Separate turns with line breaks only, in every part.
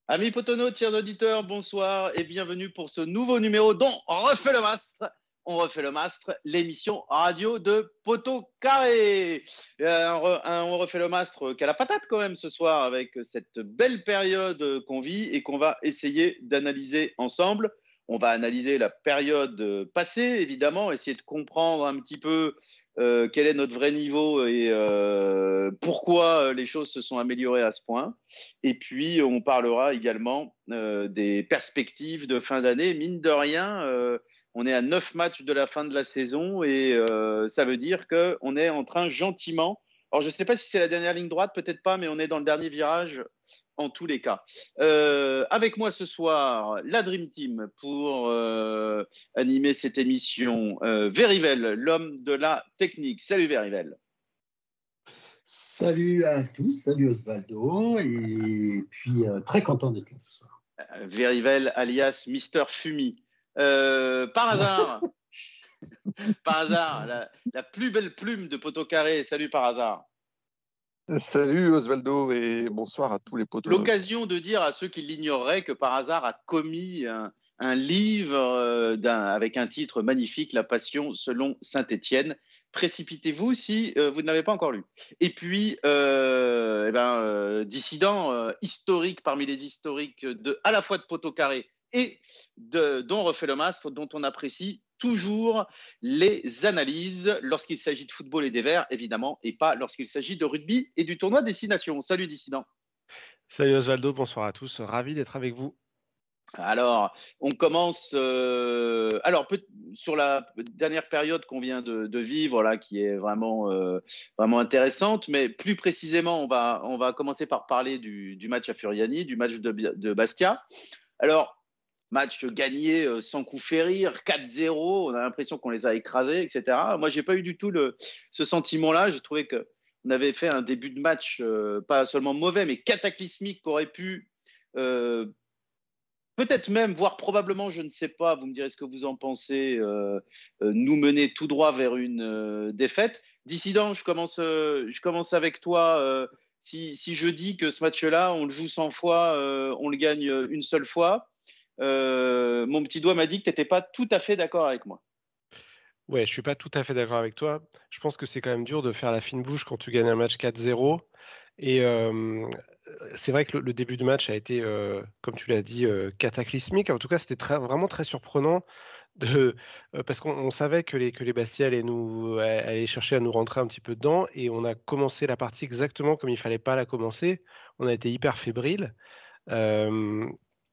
Amis potonos, chers auditeurs, bonsoir et bienvenue pour ce nouveau numéro dont on refait le mastre. On refait le mastre, l'émission radio de Poteau Carré. On refait le mastre qu'à la patate quand même ce soir avec cette belle période qu'on vit et qu'on va essayer d'analyser ensemble. On va analyser la période passée, évidemment, essayer de comprendre un petit peu quel est notre vrai niveau et pourquoi les choses se sont améliorées à ce point. Et puis, on parlera également des perspectives de fin d'année. Mine de rien, on est à 9 matchs de la fin de la saison et ça veut dire qu'on est en train gentiment. Alors, je ne sais pas si c'est la dernière ligne droite, peut-être pas, mais on est dans le dernier virage en tous les cas. Avec moi ce soir, la Dream Team pour animer cette émission. Verivel, l'homme de la technique. Salut Verivel.
Salut à tous, salut Osvaldo, et puis très content d'être là ce soir.
Verivel alias Mister Fumi. Par hasard, la plus belle plume de Poteau Carré. Salut par hasard.
Salut Osvaldo et bonsoir à tous les potos.
L'occasion de dire à ceux qui l'ignoreraient que par hasard a commis un livre avec un titre magnifique, La Passion selon Saint-Étienne. Précipitez-vous si vous ne l'avez pas encore lu. Et puis, dissident historique parmi les historiques à la fois de Poteau Carré et dont refait le mastre, dont on apprécie toujours les analyses lorsqu'il s'agit de football et des Verts, évidemment, et pas lorsqu'il s'agit de rugby et du tournoi Destination. Salut dissident.
Salut Osvaldo, bonsoir à tous, ravi d'être avec vous.
Alors, on commence sur la dernière période qu'on vient de vivre, là, qui est vraiment, vraiment intéressante, mais plus précisément, on va commencer par parler du match à Furiani, du match de Bastia. Alors, match gagné sans coup férir, 4-0, on a l'impression qu'on les a écrasés, etc. Moi, j'ai pas eu du tout ce sentiment-là. J'ai trouvé qu'on avait fait un début de match pas seulement mauvais, mais cataclysmique, qu'aurait pu peut-être même, voire probablement, je ne sais pas, vous me direz ce que vous en pensez, nous mener tout droit vers une défaite. Dissident, je commence avec toi. Si je dis que ce match-là, on le joue 100 fois, on le gagne une seule fois, mon petit doigt m'a dit que tu n'étais pas tout à fait d'accord avec moi.
Ouais, je suis pas tout à fait d'accord avec toi. Je pense que c'est quand même dur de faire la fine bouche quand tu gagnes un match 4-0. Et c'est vrai que le début de match a été, comme tu l'as dit, cataclysmique. En tout cas, c'était vraiment très surprenant parce qu'on savait que les Bastia allaient chercher à nous rentrer un petit peu dedans. Et on a commencé la partie exactement comme il fallait pas la commencer. On a été hyper fébrile. Euh,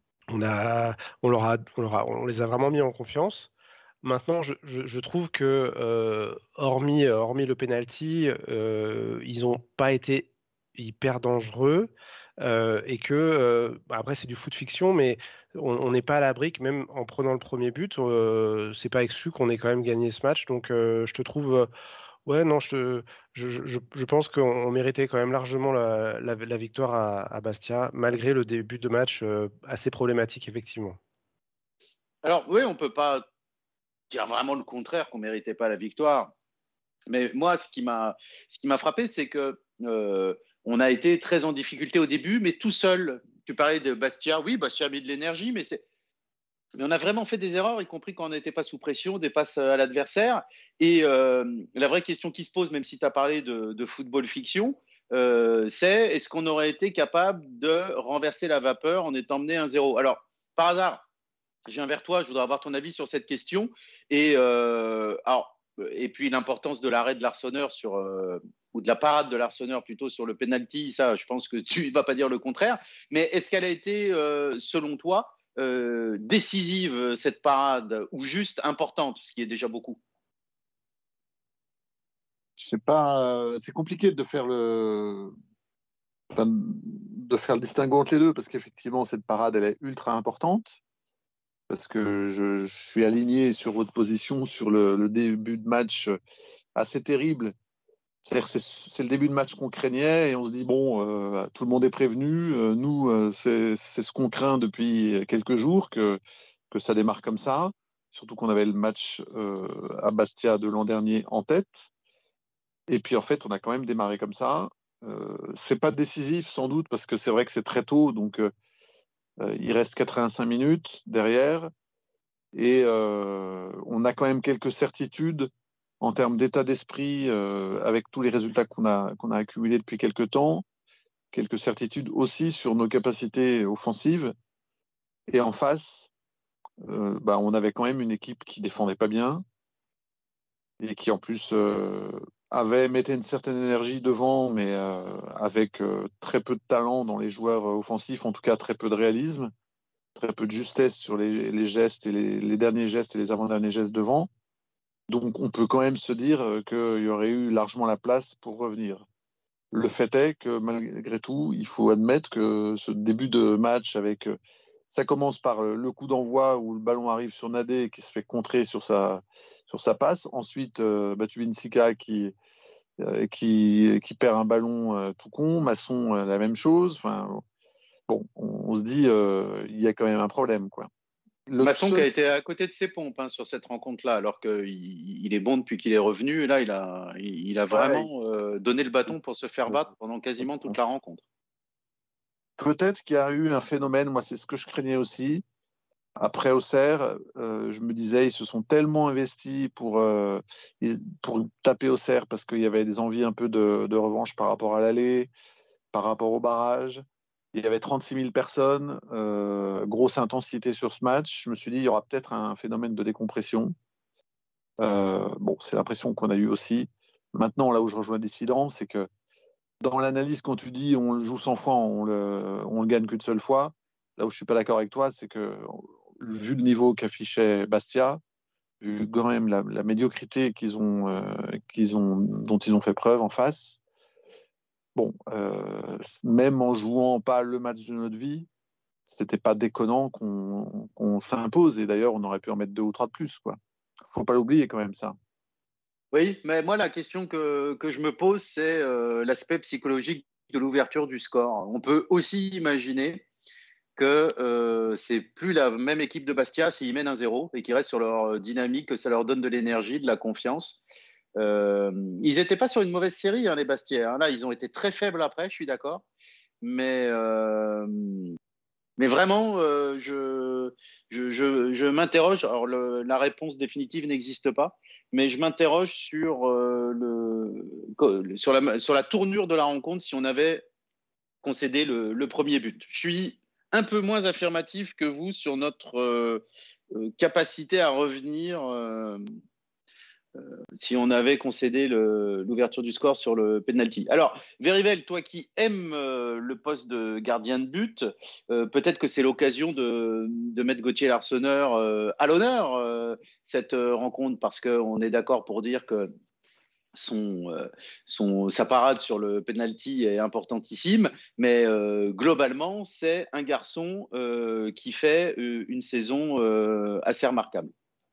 on les a vraiment mis en confiance. Maintenant, je trouve que hormis le penalty, ils n'ont pas été hyper dangereux et que après c'est du foot fiction, mais on n'est pas à l'abri que même en prenant le premier but, c'est pas exclu qu'on ait quand même gagné ce match. Donc je te trouve ouais, non, je pense qu'on méritait quand même largement la victoire à Bastia, malgré le début de match assez problématique, effectivement.
Alors oui, on ne peut pas dire vraiment le contraire, qu'on ne méritait pas la victoire. Mais moi, ce qui m'a frappé, c'est que on a été très en difficulté au début, mais tout seul. Tu parlais de Bastia, oui, Bastia a mis de l'énergie, mais on a vraiment fait des erreurs, y compris quand on n'était pas sous pression, des passes à l'adversaire. Et la vraie question qui se pose, même si tu as parlé de football fiction, c'est est-ce qu'on aurait été capable de renverser la vapeur en étant mené 1-0 ? Alors, par hasard, je viens vers toi, je voudrais avoir ton avis sur cette question. Et puis l'importance de l'arrêt de l'Arseneur ou de la parade de l'Arseneur plutôt sur le penalty, ça, je pense que tu ne vas pas dire le contraire. Mais est-ce qu'elle a été, selon toi, décisive cette parade ou juste importante, ce qui est déjà beaucoup?
Je sais pas, c'est compliqué de faire le distinguo entre les deux parce qu'effectivement cette parade elle est ultra importante. Parce que je suis aligné sur votre position sur le début de match assez terrible. C'est-à-dire que c'est le début de match qu'on craignait et on se dit, bon, tout le monde est prévenu. Nous, c'est ce qu'on craint depuis quelques jours, que ça démarre comme ça. Surtout qu'on avait le match à Bastia de l'an dernier en tête. Et puis, en fait, on a quand même démarré comme ça. C'est pas décisif, sans doute, parce que c'est vrai que c'est très tôt. Donc, Il reste 85 minutes derrière et on a quand même quelques certitudes en termes d'état d'esprit avec tous les résultats qu'on a accumulés depuis quelques temps, quelques certitudes aussi sur nos capacités offensives. Et en face, on avait quand même une équipe qui défendait pas bien et qui en plus mettait une certaine énergie devant, mais avec très peu de talent dans les joueurs offensifs, en tout cas très peu de réalisme, très peu de justesse sur les gestes et les derniers gestes et les avant-derniers gestes devant. Donc on peut quand même se dire qu'il y aurait eu largement la place pour revenir. Le fait est que malgré tout, il faut admettre que ce début de match ça commence par le coup d'envoi où le ballon arrive sur Nadé qui se fait contrer sur sa passe. Ensuite, Batubinsika qui perd un ballon tout con. Masson, la même chose. Enfin, bon, on se dit il y a quand même un problème, quoi.
Masson qui a été à côté de ses pompes sur cette rencontre-là, alors qu'il est bon depuis qu'il est revenu. Et là, il a vraiment donné le bâton pour se faire battre pendant quasiment toute la rencontre.
Peut-être qu'il y a eu un phénomène, moi c'est ce que je craignais aussi. Après Auxerre, je me disais, ils se sont tellement investis pour taper Auxerre parce qu'il y avait des envies un peu de revanche par rapport à l'aller, par rapport au barrage. Il y avait 36 000 personnes, grosse intensité sur ce match. Je me suis dit, il y aura peut-être un phénomène de décompression. C'est l'impression qu'on a eue aussi. Maintenant, là où je rejoins Dissident, c'est que dans l'analyse, quand tu dis on le joue 100 fois, on le gagne qu'une seule fois, là où je ne suis pas d'accord avec toi, c'est que vu le niveau qu'affichait Bastia, vu quand même la médiocrité dont ils ont fait preuve en face, même en jouant pas le match de notre vie, c'était pas déconnant qu'on s'impose. Et d'ailleurs, on aurait pu en mettre 2 ou 3 de plus, quoi. Faut pas l'oublier quand même, ça.
Oui, mais moi, la question que je me pose, c'est l'aspect psychologique de l'ouverture du score. On peut aussi imaginer que c'est plus la même équipe de Bastia s'ils mènent 1-0 et qu'ils restent sur leur dynamique, que ça leur donne de l'énergie, de la confiance. Ils n'étaient pas sur une mauvaise série, les Bastiais. Là, ils ont été très faibles après, je suis d'accord. Mais vraiment, je m'interroge. Alors, la réponse définitive n'existe pas, mais je m'interroge sur la tournure de la rencontre si on avait concédé le premier but. Je suis un peu moins affirmatif que vous sur notre capacité à revenir si on avait concédé l'ouverture du score sur le penalty. Alors, Verivel, toi qui aimes le poste de gardien de but, peut-être que c'est l'occasion de mettre Gauthier Larsonneur à l'honneur cette rencontre, parce qu'on est d'accord pour dire que sa parade sur le penalty est importantissime, mais globalement, c'est un garçon qui fait une saison assez remarquable.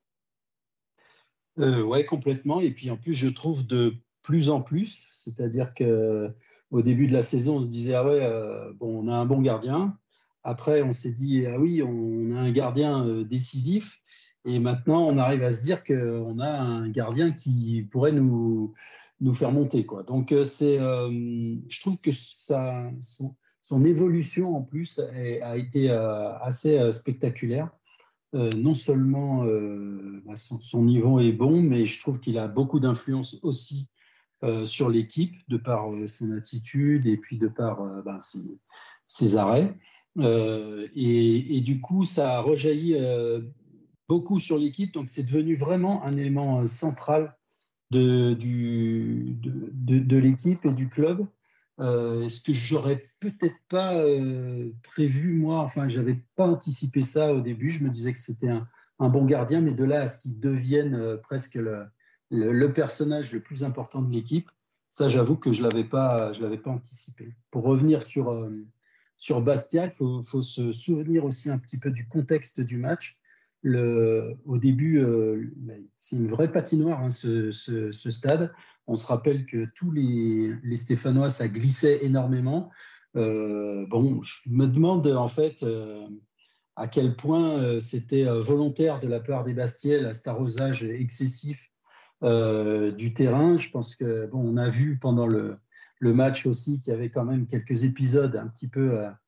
Ouais, complètement. Et puis en plus, je trouve de plus en plus, c'est-à-dire qu'au début de la saison, on se disait ah ouais, on a un bon gardien. Après, on s'est dit ah oui, on a un gardien décisif. Et maintenant, on arrive à se dire qu'on a un gardien qui pourrait nous faire monter, quoi. Donc je trouve que son évolution en plus a été assez spectaculaire. Non seulement son niveau est bon, mais je trouve qu'il a beaucoup d'influence aussi sur l'équipe, de par son attitude et puis de par ses arrêts. Et du coup, ça a rejailli beaucoup sur l'équipe, donc c'est devenu vraiment un élément central de l'équipe et du club. Ce que j'aurais peut-être pas prévu, moi, enfin, j'avais pas anticipé ça au début. Je me disais que c'était un bon gardien, mais de là à ce qu'il devienne presque le personnage le plus important de l'équipe, ça, j'avoue que je l'avais pas anticipé. Pour revenir sur Bastia, il faut se souvenir aussi un petit peu du contexte du match. Au début, c'est une vraie patinoire, ce stade. On se rappelle que tous les Stéphanois, ça glissait énormément. Je me demande en fait à quel point c'était volontaire de la part des Bastiais, cet arrosage excessif du terrain. Je pense que on a vu pendant le match aussi qu'il y avait quand même quelques épisodes un petit peu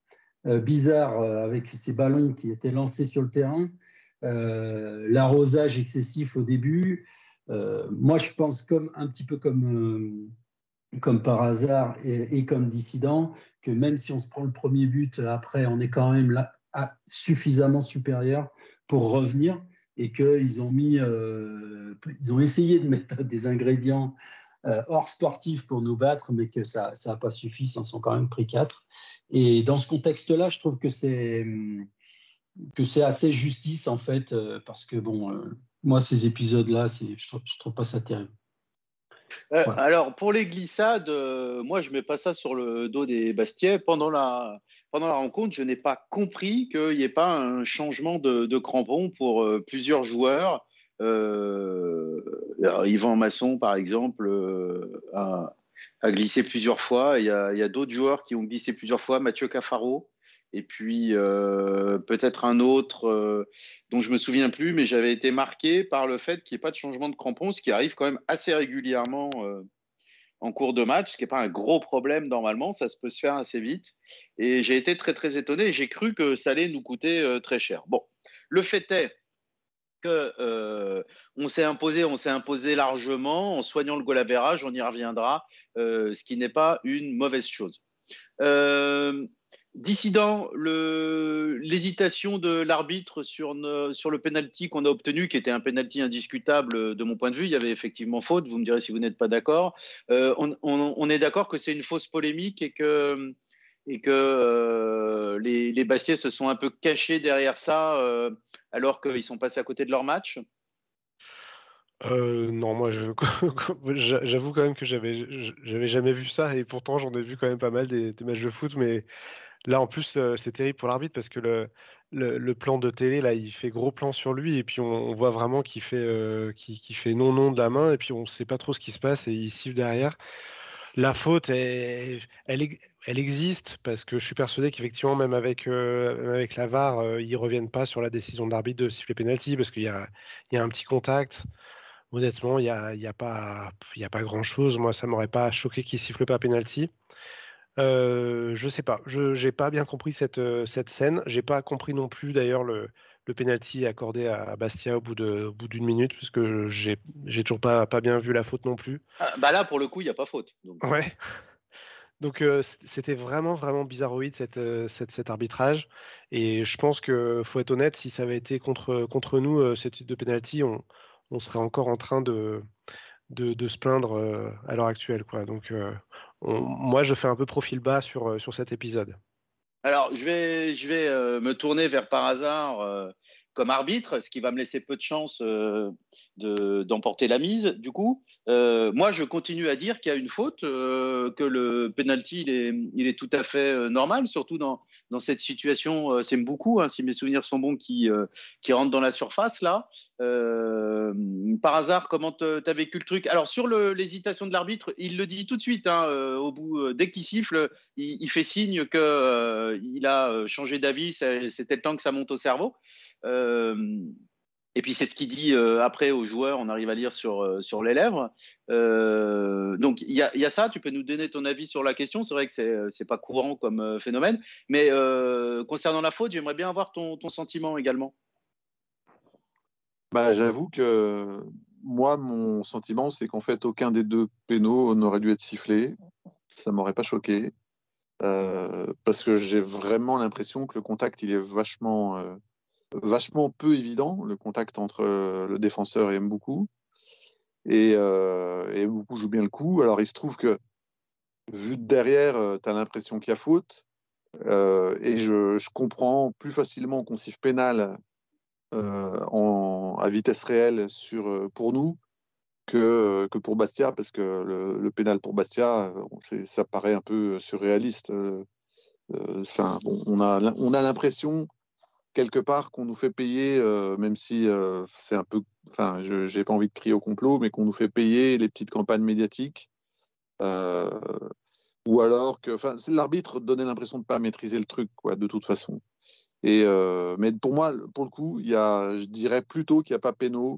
bizarre avec ces ballons qui étaient lancés sur le terrain, l'arrosage excessif au début. Moi, je pense un petit peu comme par hasard et comme dissident, que même si on se prend le premier but, après, on est quand même là, suffisamment supérieur pour revenir et qu'ils ils ont essayé de mettre des ingrédients hors sportif pour nous battre, mais que ça n'a pas suffi, ils s'en sont quand même pris 4. Et dans ce contexte-là, je trouve que c'est assez justice, en fait, parce que, bon, moi, ces épisodes-là, je trouve pas ça terrible.
Voilà. Alors, pour les glissades, moi, je ne mets pas ça sur le dos des Bastiais. Pendant la rencontre, je n'ai pas compris qu'il n'y ait pas un changement de crampons pour plusieurs joueurs. Yvan Masson, par exemple, a glissé plusieurs fois. Il y a d'autres joueurs qui ont glissé plusieurs fois. Mathieu Cafaro. Et puis, peut-être un autre dont je ne me souviens plus, mais j'avais été marqué par le fait qu'il n'y ait pas de changement de crampons, ce qui arrive quand même assez régulièrement en cours de match, ce qui n'est pas un gros problème normalement, ça se peut se faire assez vite. Et j'ai été très, très étonné et j'ai cru que ça allait nous coûter très cher. Bon, le fait est qu'on s'est imposé largement en soignant le goal average, on y reviendra, ce qui n'est pas une mauvaise chose. Dissident, l'hésitation de l'arbitre sur le penalty qu'on a obtenu, qui était un penalty indiscutable de mon point de vue, il y avait effectivement faute, vous me direz si vous n'êtes pas d'accord. On est d'accord que c'est une fausse polémique et que les Bastiais se sont un peu cachés derrière ça alors qu'ils sont passés à côté de leur match.
Non, moi, j'avoue quand même que j'avais jamais vu ça et pourtant j'en ai vu quand même pas mal des matchs de foot, mais là en plus c'est terrible pour l'arbitre parce que le plan de télé là, il fait gros plan sur lui et puis on voit vraiment qu'il fait non de la main et puis on sait pas trop ce qui se passe et il siffle derrière. La faute, elle existe parce que je suis persuadé qu'effectivement, même avec la VAR, ils reviennent pas sur la décision de l'arbitre de siffler penalty parce qu'il y a un petit contact. Honnêtement, il y a pas grand-chose. Moi, ça m'aurait pas choqué qu'il siffle pas penalty. Je sais pas. J'ai pas bien compris cette scène. J'ai pas compris non plus d'ailleurs le penalty accordé à Bastia au bout d'une minute parce que j'ai toujours pas bien vu la faute non plus.
Ah, bah là, pour le coup, il n'y a pas faute. Donc.
Ouais. Donc c'était vraiment vraiment bizarroïde cet arbitrage et je pense que faut être honnête, si ça avait été contre nous cette type de penalty, on serait encore en train de se plaindre à l'heure actuelle quoi. Donc moi je fais un peu profil bas sur cet épisode.
Alors, je vais me tourner vers par hasard comme arbitre, ce qui va me laisser peu de chance d'emporter la mise. Du coup, moi, je continue à dire qu'il y a une faute, que le penalty, il est tout à fait normal, surtout dans cette situation. C'est Mboukou, hein, si mes souvenirs sont bons, qui rentre dans la surface là. Par hasard, comment tu as vécu le truc? Alors, sur l'hésitation de l'arbitre, il le dit tout de suite, hein, au bout, dès qu'il siffle, il fait signe qu'il a changé d'avis, c'était le temps que ça monte au cerveau. Et puis c'est ce qu'il dit après aux joueurs, on arrive à lire sur les lèvres. Donc il y a ça, tu peux nous donner ton avis sur la question, c'est vrai que c'est pas courant comme phénomène, mais concernant la faute, j'aimerais bien avoir ton sentiment également.
Bah, j'avoue que moi, mon sentiment, c'est qu'en fait, aucun des deux pénaux n'aurait dû être sifflé. Ça m'aurait pas choqué. Parce que j'ai vraiment l'impression que le contact, il est vachement peu évident, le contact entre le défenseur et Mboukou. Et Mboukou joue bien le coup. Alors, il se trouve que, vu de derrière, tu as l'impression qu'il y a faute. Et je comprends plus facilement qu'on siffle pénal à vitesse réelle pour nous que pour Bastia, parce que le pénal pour Bastia, ça paraît un peu surréaliste. Enfin, bon, on a l'impression quelque part qu'on nous fait payer, même si c'est un peu, enfin, j'ai pas envie de crier au complot, mais qu'on nous fait payer les petites campagnes médiatiques, ou alors que, enfin, l'arbitre donnait l'impression de pas maîtriser le truc, quoi, de toute façon. Mais pour moi, pour le coup, je dirais plutôt qu'il n'y a pas péno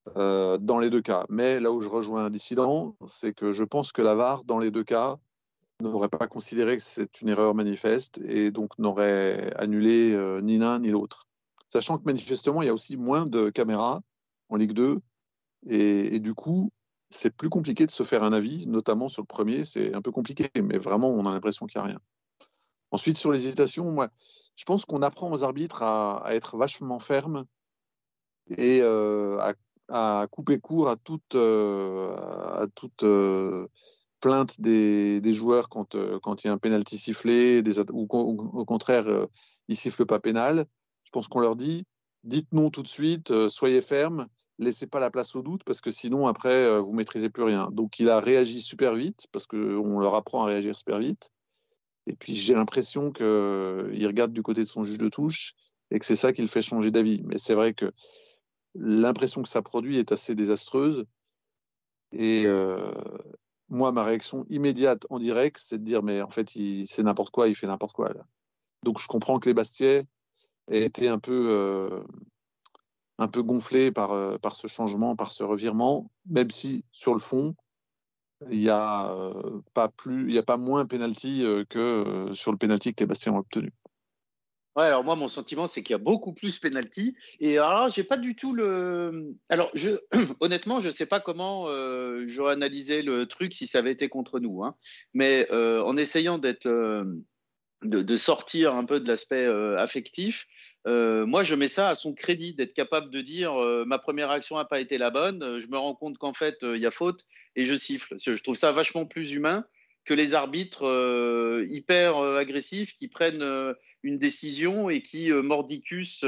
dans les deux cas. Mais là où je rejoins un dissident, c'est que je pense que la VAR, dans les deux cas, n'aurait pas considéré que c'est une erreur manifeste et donc n'aurait annulé ni l'un ni l'autre. Sachant que manifestement, il y a aussi moins de caméras en Ligue 2 et du coup, c'est plus compliqué de se faire un avis, notamment sur le premier, c'est un peu compliqué, mais vraiment, on a l'impression qu'il n'y a rien. Ensuite, sur l'hésitation, moi, je pense qu'on apprend aux arbitres à être vachement fermes et à couper court à toute plainte des joueurs quand il y a un pénalty sifflé, ou au contraire, ils ne sifflent pas pénal. Je pense qu'on leur dit, dites non tout de suite, soyez fermes, laissez pas la place au doute, parce que sinon, après, vous ne maîtrisez plus rien. Donc, il a réagi super vite, parce qu'on leur apprend à réagir super vite. Et puis, j'ai l'impression qu'il regarde du côté de son juge de touche, et que c'est ça qui le fait changer d'avis. Mais c'est vrai que l'impression que ça produit est assez désastreuse. Et moi, ma réaction immédiate en direct, c'est de dire, mais en fait, c'est n'importe quoi, il fait n'importe quoi, là. Donc, je comprends que les Bastiais aient été un peu gonflés par ce changement, par ce revirement, même si, sur le fond, il n'y a, pas moins penalty que sur le penalty que les Bastiais ont obtenu.
Ouais, alors moi, mon sentiment, c'est qu'il y a beaucoup plus penalty. Et alors là, j'ai pas du tout le. Alors, honnêtement, je sais pas comment j'aurais analysé le truc si ça avait été contre nous, hein. Mais en essayant de sortir un peu de l'aspect affectif, moi, je mets ça à son crédit, d'être capable de dire ma première action n'a pas été la bonne. Je me rends compte qu'en fait, il y a faute et je siffle. Je trouve ça vachement plus humain que les arbitres hyper agressifs qui prennent une décision et qui mordicus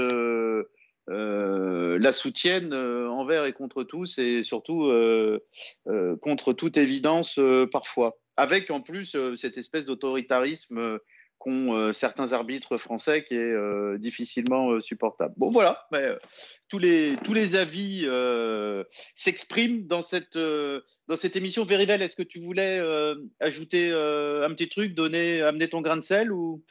la soutiennent envers et contre tous et surtout contre toute évidence parfois. Avec en plus cette espèce d'autoritarisme qu'ont certains arbitres français qui est difficilement supportable. Bon voilà, mais, tous les avis s'expriment dans cette émission. Verivel, est-ce que tu voulais ajouter un petit truc, amener ton grain de sel ou...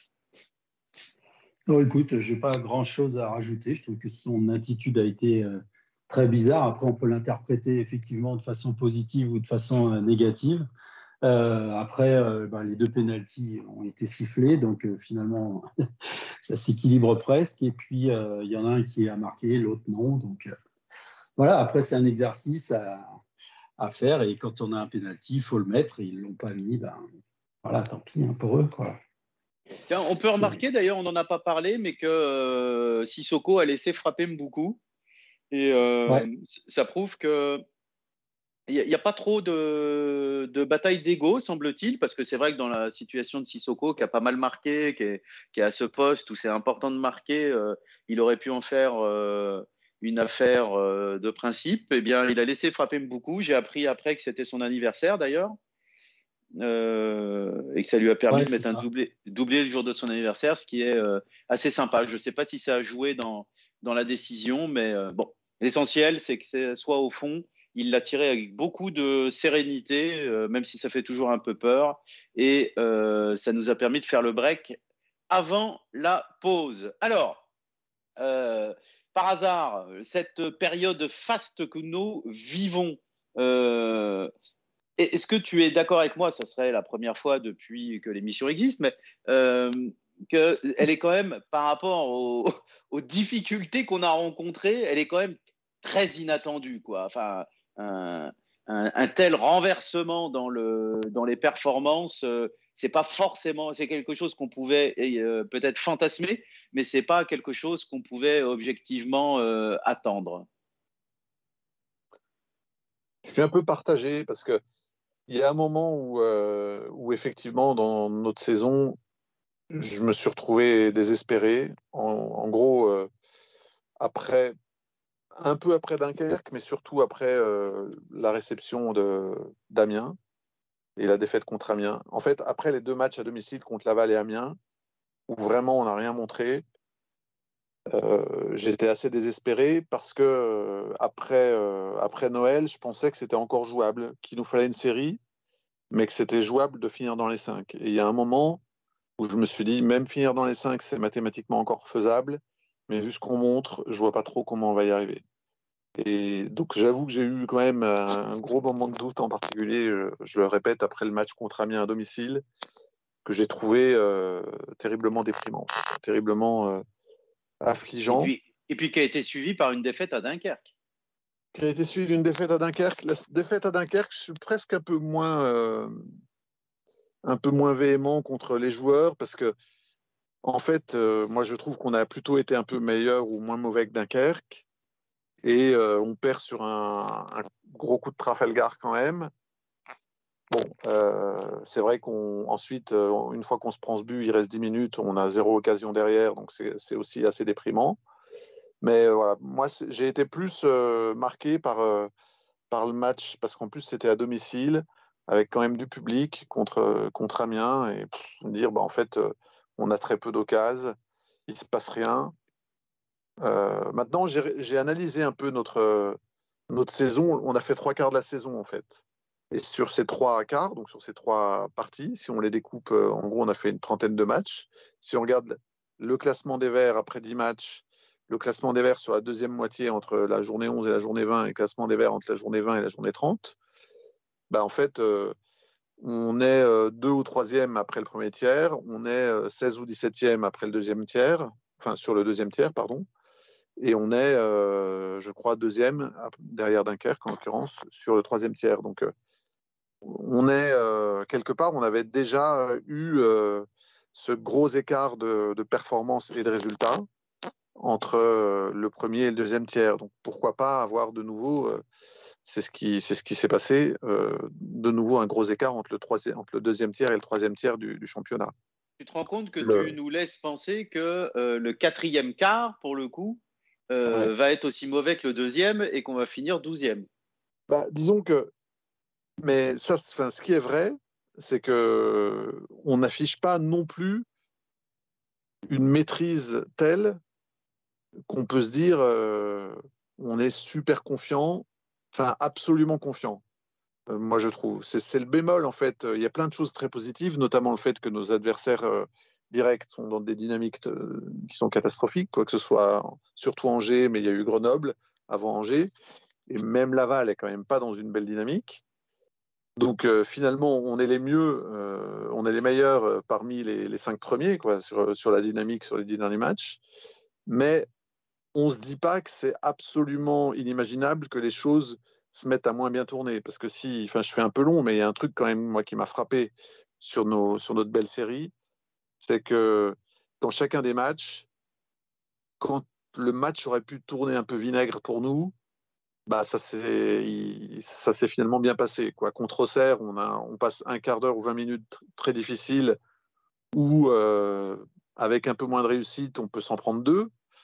Non, écoute, je n'ai pas grand-chose à rajouter. Je trouve que son attitude a été très bizarre. Après, on peut l'interpréter effectivement de façon positive ou de façon négative. Après, les deux pénaltys ont été sifflés, donc finalement, ça s'équilibre presque. Et puis, il y en a un qui a marqué, l'autre non. Donc voilà, après, c'est un exercice à faire. Et quand on a un pénalty, il faut le mettre. Et ils ne l'ont pas mis, voilà, tant pis hein, pour eux, quoi.
Tiens, on peut remarquer, d'ailleurs, on n'en a pas parlé, mais que Sissoko a laissé frapper Mboukou. Et
Ouais.
ça prouve que il n'y a pas trop de bataille d'ego, semble-t-il, parce que c'est vrai que dans la situation de Sissoko, qui a pas mal marqué, qui est à ce poste où c'est important de marquer, il aurait pu en faire une affaire de principe. Eh bien, il a laissé frapper beaucoup. J'ai appris après que c'était son anniversaire, d'ailleurs, et que ça lui a permis
Ouais,
de
c'est
mettre un
ça.
doublé le jour de son anniversaire, ce qui est assez sympa. Je ne sais pas si ça a joué dans la décision, mais bon, l'essentiel, c'est que c'est soit au fond, il l'a tiré avec beaucoup de sérénité, même si ça fait toujours un peu peur. Et ça nous a permis de faire le break avant la pause. Alors, euh, par hasard, cette période faste que nous vivons, euh, est-ce que tu es d'accord avec moi, ça serait la première fois depuis que l'émission existe, mais qu'elle est quand même, par rapport aux difficultés qu'on a rencontrées, elle est quand même très inattendue, quoi. Enfin, un, un tel renversement dans les performances, c'est pas forcément, c'est quelque chose qu'on pouvait peut-être fantasmer, mais c'est pas quelque chose qu'on pouvait objectivement attendre.
Je suis un peu partagé parce que il y a un moment où effectivement, dans notre saison, je me suis retrouvé désespéré. En gros, un peu après Dunkerque, mais surtout après la réception d'Amiens et la défaite contre Amiens. En fait, après les deux matchs à domicile contre Laval et Amiens, où vraiment on n'a rien montré, j'étais assez désespéré parce que après Noël, je pensais que c'était encore jouable, qu'il nous fallait une série, mais que c'était jouable de finir dans les 5. Et il y a un moment où je me suis dit, même finir dans les 5, c'est mathématiquement encore faisable, mais vu ce qu'on montre, je vois pas trop comment on va y arriver. Et donc, j'avoue que j'ai eu quand même un gros moment de doute, en particulier, je le répète, après le match contre Amiens à domicile, que j'ai trouvé terriblement déprimant, terriblement
Et
affligeant.
puis, et puis qui a été suivi par une défaite à Dunkerque.
Qui a été suivi d'une défaite à Dunkerque. La défaite à Dunkerque, je suis presque un peu moins véhément contre les joueurs, parce que, en fait, moi, je trouve qu'on a plutôt été un peu meilleur ou moins mauvais que Dunkerque. Et on perd sur un gros coup de Trafalgar quand même. Bon, c'est vrai qu'ensuite, une fois qu'on se prend ce but, il reste 10 minutes, on a 0 occasion derrière, donc c'est aussi assez déprimant. Mais voilà, moi, j'ai été plus marqué par le match, parce qu'en plus, c'était à domicile, avec quand même du public contre Amiens, et dire, bah, en fait, on a très peu d'occasions, il ne se passe rien. Maintenant, j'ai analysé un peu notre saison. On a fait 3 quarts de la saison, en fait. Et sur ces 3 quarts, donc sur ces 3 parties, si on les découpe, en gros, on a fait une trentaine de matchs. Si on regarde le classement des Verts après 10 matchs, le classement des Verts sur la deuxième moitié entre la journée 11 et la journée 20, et le classement des Verts entre la journée 20 et la journée 30, bah, en fait, on est 2 ou 3e après le premier tiers, on est 16 ou 17e après le deuxième tiers, enfin sur le deuxième tiers, pardon. Et on est, je crois, 2e, derrière Dunkerque, en l'occurrence, sur le 3e tiers. Donc, on est, quelque part, on avait déjà eu ce gros écart de performance et de résultats entre le premier et le deuxième tiers. Donc, pourquoi pas avoir de nouveau, c'est ce qui s'est passé, de nouveau un gros écart entre le deuxième tiers et le troisième tiers du championnat.
Tu te rends compte que tu
Le,
nous laisses penser que le quatrième quart, pour le coup,
ouais.
va être aussi mauvais que le deuxième et qu'on va finir 12e.
Bah, disons que, mais ça, enfin, ce qui est vrai, c'est que on n'affiche pas non plus une maîtrise telle qu'on peut se dire on est super confiant, enfin absolument confiant. Moi, je trouve. C'est le bémol, en fait. Il y a plein de choses très positives, notamment le fait que nos adversaires directs sont dans des dynamiques qui sont catastrophiques, quoi que ce soit, surtout Angers, mais il y a eu Grenoble avant Angers, et même Laval est quand même pas dans une belle dynamique. Donc finalement, on est les mieux, on est les meilleurs parmi les 5 premiers, quoi, sur la dynamique, sur les 10 derniers matchs. Mais on ne se dit pas que c'est absolument inimaginable que les choses se mettent à moins bien tourner. Parce que si, enfin, je fais un peu long, mais il y a un truc quand même, moi, qui m'a frappé sur notre belle série, c'est que dans chacun des matchs, quand le match aurait pu tourner un peu vinaigre pour nous, bah ça s'est finalement bien passé, quoi. Contre Auxerre, on passe un quart d'heure ou 20 minutes très difficiles où, avec un peu moins de réussite, on peut s'en prendre 2.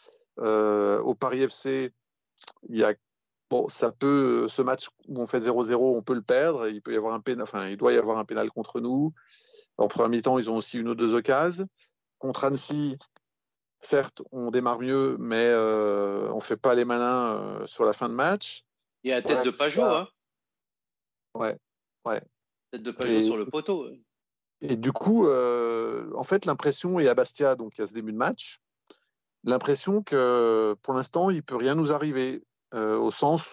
Au Paris FC, il y a bon, ce match où on fait 0-0, on peut le perdre. Il peut y avoir il doit y avoir un pénal contre nous. En première mi-temps, ils ont aussi une ou deux occasions. Contre Annecy, certes, on démarre mieux, mais on fait pas les malins sur la fin de match.
Et à tête de
Bref,
Pajot, hein.
ouais, ouais.
Tête de Pajot
Et,
sur le poteau.
et du coup, en fait, l'impression, et à Bastia, donc à ce début de match, l'impression que pour l'instant, il peut rien nous arriver, au sens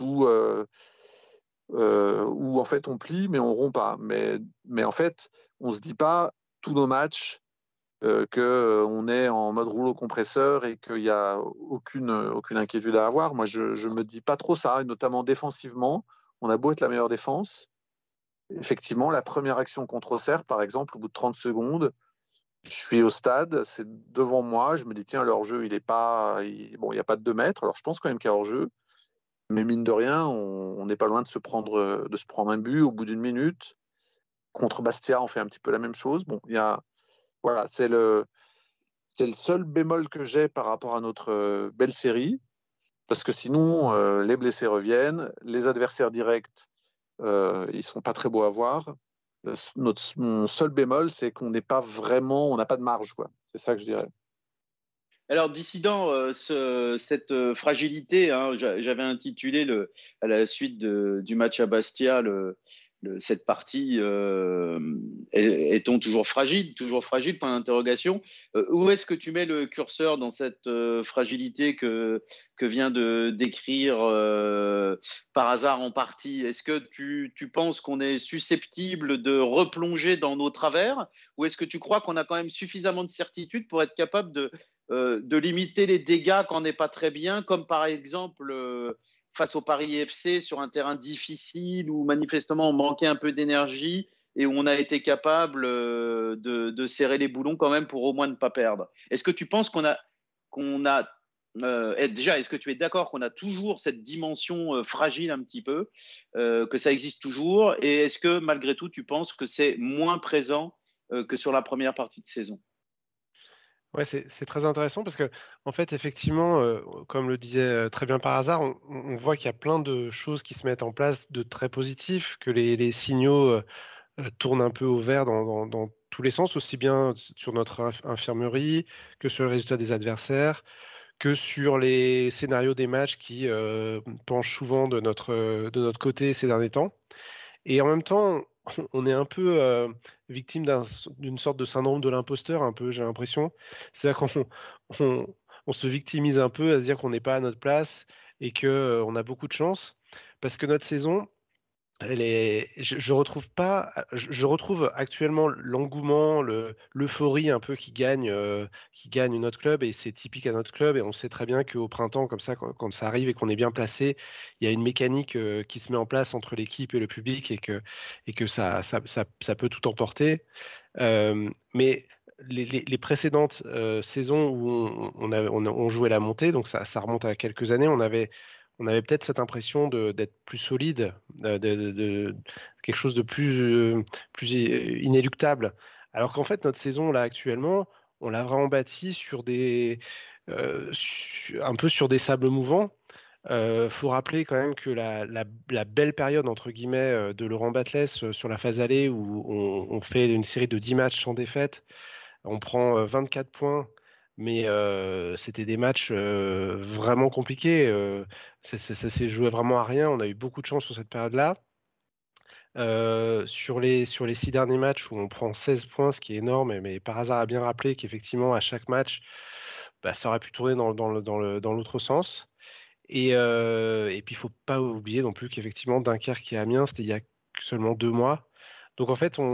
où en fait on plie mais on rompt pas. Mais en fait, on se dit pas tous nos matchs qu'on est en mode rouleau compresseur et qu'il n'y a aucune inquiétude à avoir. Moi, je me dis pas trop ça, et notamment défensivement. On a beau être la meilleure défense. Effectivement, la première action contre Auxerre, par exemple, au bout de 30 secondes, je suis au stade, c'est devant moi, je me dis, tiens, leur jeu, il est pas. Bon, il n'y a pas de 2 mètres, alors je pense quand même qu'il y a hors-jeu. Mais mine de rien, on n'est pas loin de se prendre un but au bout d'une minute. Contre Bastia, on fait un petit peu la même chose. Bon, voilà, c'est le seul bémol que j'ai par rapport à notre belle série, parce que sinon, les blessés reviennent, les adversaires directs, ils sont pas très beaux à voir. Mon seul bémol, c'est qu'on n'est pas vraiment, on n'a pas de marge, quoi. C'est ça que je dirais.
Alors, dissident, cette fragilité, hein, j'avais intitulé à la suite du match à Bastia cette partie est-on toujours fragile, point d'interrogation. Où est-ce que tu mets le curseur dans cette fragilité que vient de décrire par hasard en partie? Est-ce que tu penses qu'on est susceptible de replonger dans nos travers, ou est-ce que tu crois qu'on a quand même suffisamment de certitude pour être capable de limiter les dégâts quand on n'est pas très bien, comme par exemple face au Paris FC sur un terrain difficile où manifestement on manquait un peu d'énergie et où on a été capable de serrer les boulons quand même pour au moins ne pas perdre. Est-ce que tu penses déjà, est-ce que tu es d'accord qu'on a toujours cette dimension fragile un petit peu, que ça existe toujours, et est-ce que malgré tout tu penses que c'est moins présent que sur la première partie de saison?
Ouais, c'est très intéressant parce que, en fait, effectivement, comme le disait très bien par hasard, on voit qu'il y a plein de choses qui se mettent en place de très positifs, que les signaux tournent un peu au vert dans tous les sens, aussi bien sur notre infirmerie que sur les résultats des adversaires, que sur les scénarios des matchs qui penchent souvent de notre côté ces derniers temps. Et en même temps, on est un peu victime d'une sorte de syndrome de l'imposteur, un peu, j'ai l'impression. C'est-à-dire on, on se victimise un peu à se dire qu'on n'est pas à notre place et qu'on on a beaucoup de chance. Parce que notre saison, je retrouve pas, je retrouve actuellement l'engouement, l'euphorie un peu qui gagne notre club, et c'est typique à notre club, et on sait très bien qu'au printemps, comme ça, quand ça arrive et qu'on est bien placé, il y a une mécanique qui se met en place entre l'équipe et le public, et que ça peut tout emporter. Mais les précédentes saisons où on jouait la montée, donc ça remonte à quelques années, on avait peut-être cette impression d'être plus solide, quelque chose de plus inéluctable. Alors qu'en fait, notre saison, là, actuellement, on l'a vraiment bâtie un peu sur des sables mouvants. Faut rappeler quand même que la belle période, entre guillemets, de Laurent Batles sur la phase allée, où on fait une série de 10 matchs sans défaite, on prend 24 points, mais c'était des matchs vraiment compliqués. Ça s'est joué vraiment à rien. On a eu beaucoup de chance sur cette période-là. Sur les 6 derniers matchs où on prend 16 points, ce qui est énorme, mais par hasard a bien rappelé qu'effectivement, à chaque match, bah, ça aurait pu tourner dans l'autre sens. Et puis, il ne faut pas oublier non plus qu'effectivement, Dunkerque et Amiens, c'était il y a seulement 2 mois. Donc, en fait,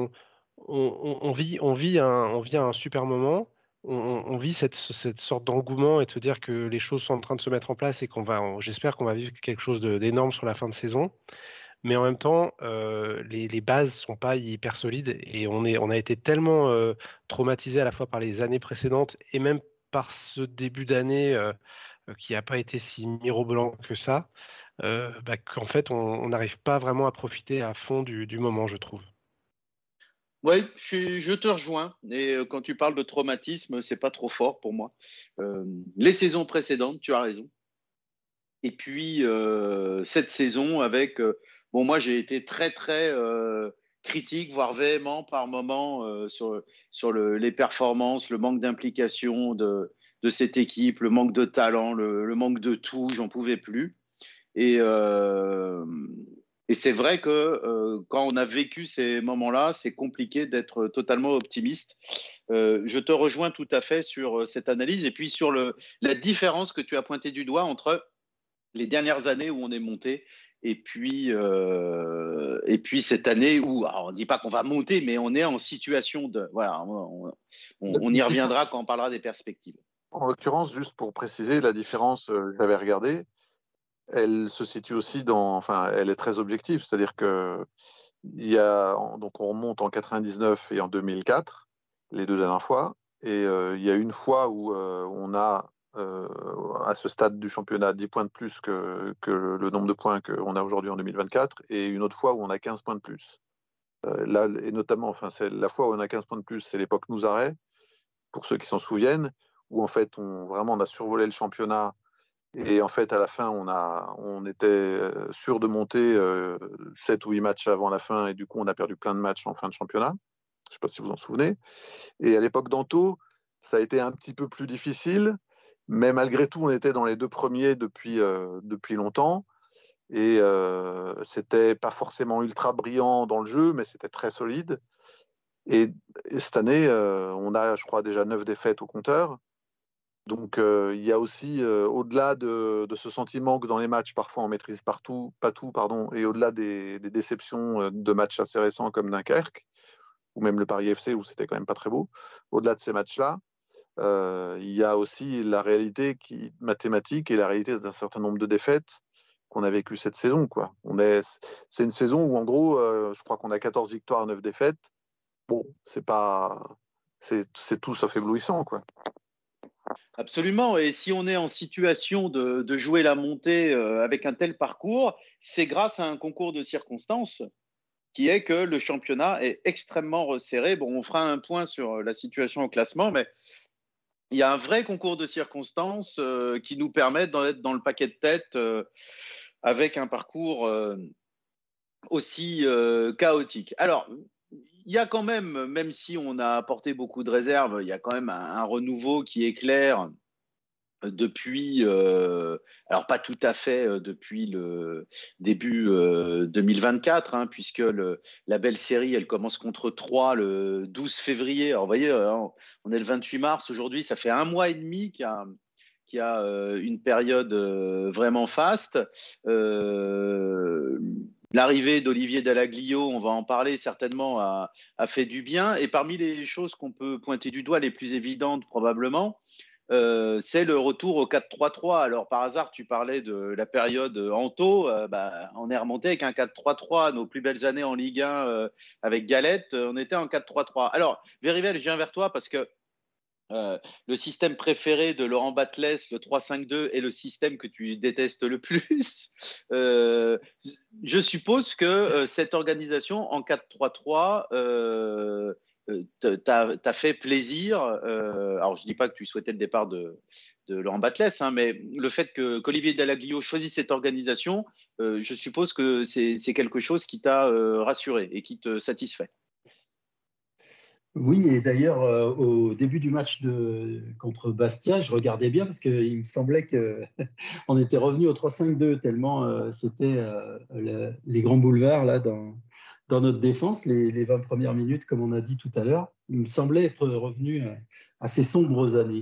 on vit un super moment. On vit cette sorte d'engouement et de se dire que les choses sont en train de se mettre en place et j'espère qu'on va vivre quelque chose d'énorme sur la fin de saison. Mais en même temps, les bases sont pas hyper solides, et on a été tellement traumatisé à la fois par les années précédentes et même par ce début d'année qui n'a pas été si mirobolant que ça, bah, qu'en fait, on n'arrive pas vraiment à profiter à fond du moment, je trouve.
Oui, je te rejoins. Et quand tu parles de traumatisme, c'est pas trop fort pour moi. Les saisons précédentes, tu as raison. Et puis cette saison avec, bon, moi j'ai été très très critique, voire véhément par moment sur les performances, le manque d'implication de cette équipe, le manque de talent, le manque de tout, j'en pouvais plus. Et, euh, et c'est vrai que quand on a vécu ces moments-là, c'est compliqué d'être totalement optimiste. Je te rejoins tout à fait sur cette analyse, et puis sur la différence que tu as pointée du doigt entre les dernières années où on est monté et puis cette année où, alors on ne dit pas qu'on va monter, mais on est en situation de... Voilà, on y reviendra quand on parlera des perspectives.
En l'occurrence, juste pour préciser, la différence, j'avais regardé, elle se situe aussi enfin, elle est très objective, c'est-à-dire que donc on remonte en 99 et en 2004, les 2 dernières fois, et il y a une fois où on a à ce stade du championnat 10 points de plus que le nombre de points qu'on a aujourd'hui en 2024, et une autre fois où on a 15 points de plus. Là, et notamment, enfin, c'est la fois où on a 15 points de plus, c'est l'époque Nouzareth, pour ceux qui s'en souviennent, où en fait on a survolé le championnat, et en fait à la fin on était sûr de monter 7 ou 8 matchs avant la fin, et du coup on a perdu plein de matchs en fin de championnat. Je ne sais pas si vous en souvenez. Et à l'époque d'Anto, ça a été un petit peu plus difficile, mais malgré tout on était dans les 2 premiers depuis longtemps. Et c'était pas forcément ultra brillant dans le jeu, mais c'était très solide. Et cette année, on a, je crois, déjà 9 défaites au compteur. Donc, il y a aussi, au-delà de ce sentiment que dans les matchs, parfois, on maîtrise pas tout, et au-delà des déceptions de matchs assez récents comme Dunkerque, ou même le Paris FC, où c'était quand même pas très beau, au-delà de ces matchs-là, il y a aussi la réalité mathématique et la réalité d'un certain nombre de défaites qu'on a vécues cette saison, quoi. C'est une saison où, en gros, je crois qu'on a 14 victoires, 9 défaites. Bon, c'est tout sauf éblouissant, quoi.
Absolument. Et si on est en situation de jouer la montée avec un tel parcours, c'est grâce à un concours de circonstances qui est que le championnat est extrêmement resserré. Bon, on fera un point sur la situation au classement, mais il y a un vrai concours de circonstances qui nous permet d'être dans le paquet de tête avec un parcours aussi chaotique. Alors, il y a quand même si on a apporté beaucoup de réserves, il y a quand même un renouveau qui éclaire depuis, alors pas tout à fait depuis le début 2024, hein, puisque la belle série, elle commence contre Troyes le 12 février. Alors, vous voyez, on est le 28 mars aujourd'hui, ça fait un mois et demi qu'il y a une période vraiment faste. L'arrivée d'Olivier Dallaglio, on va en parler certainement, a fait du bien. Et parmi les choses qu'on peut pointer du doigt, les plus évidentes probablement, c'est le retour au 4-3-3. Alors, par hasard, tu parlais de la période Anto. On est remonté avec un 4-3-3. Nos plus belles années en Ligue 1 avec Galette, on était en 4-3-3. Alors, Verivel, je viens vers toi parce que le système préféré de Laurent Batles, le 3-5-2, est le système que tu détestes le plus. Je suppose que cette organisation en 4-3-3 t'a fait plaisir. Alors, je ne dis pas que tu souhaitais le départ de Laurent Batles, hein, mais le fait qu'Olivier Dallaglio choisisse cette organisation, je suppose que c'est quelque chose qui t'a rassuré et qui te satisfait.
Oui, et d'ailleurs, au début du match contre Bastia, je regardais bien parce qu'il me semblait qu'on était revenu au 3-5-2 tellement c'était les grands boulevards là, dans notre défense, les 20 premières minutes, comme on a dit tout à l'heure. Il me semblait être revenu à ces sombres années.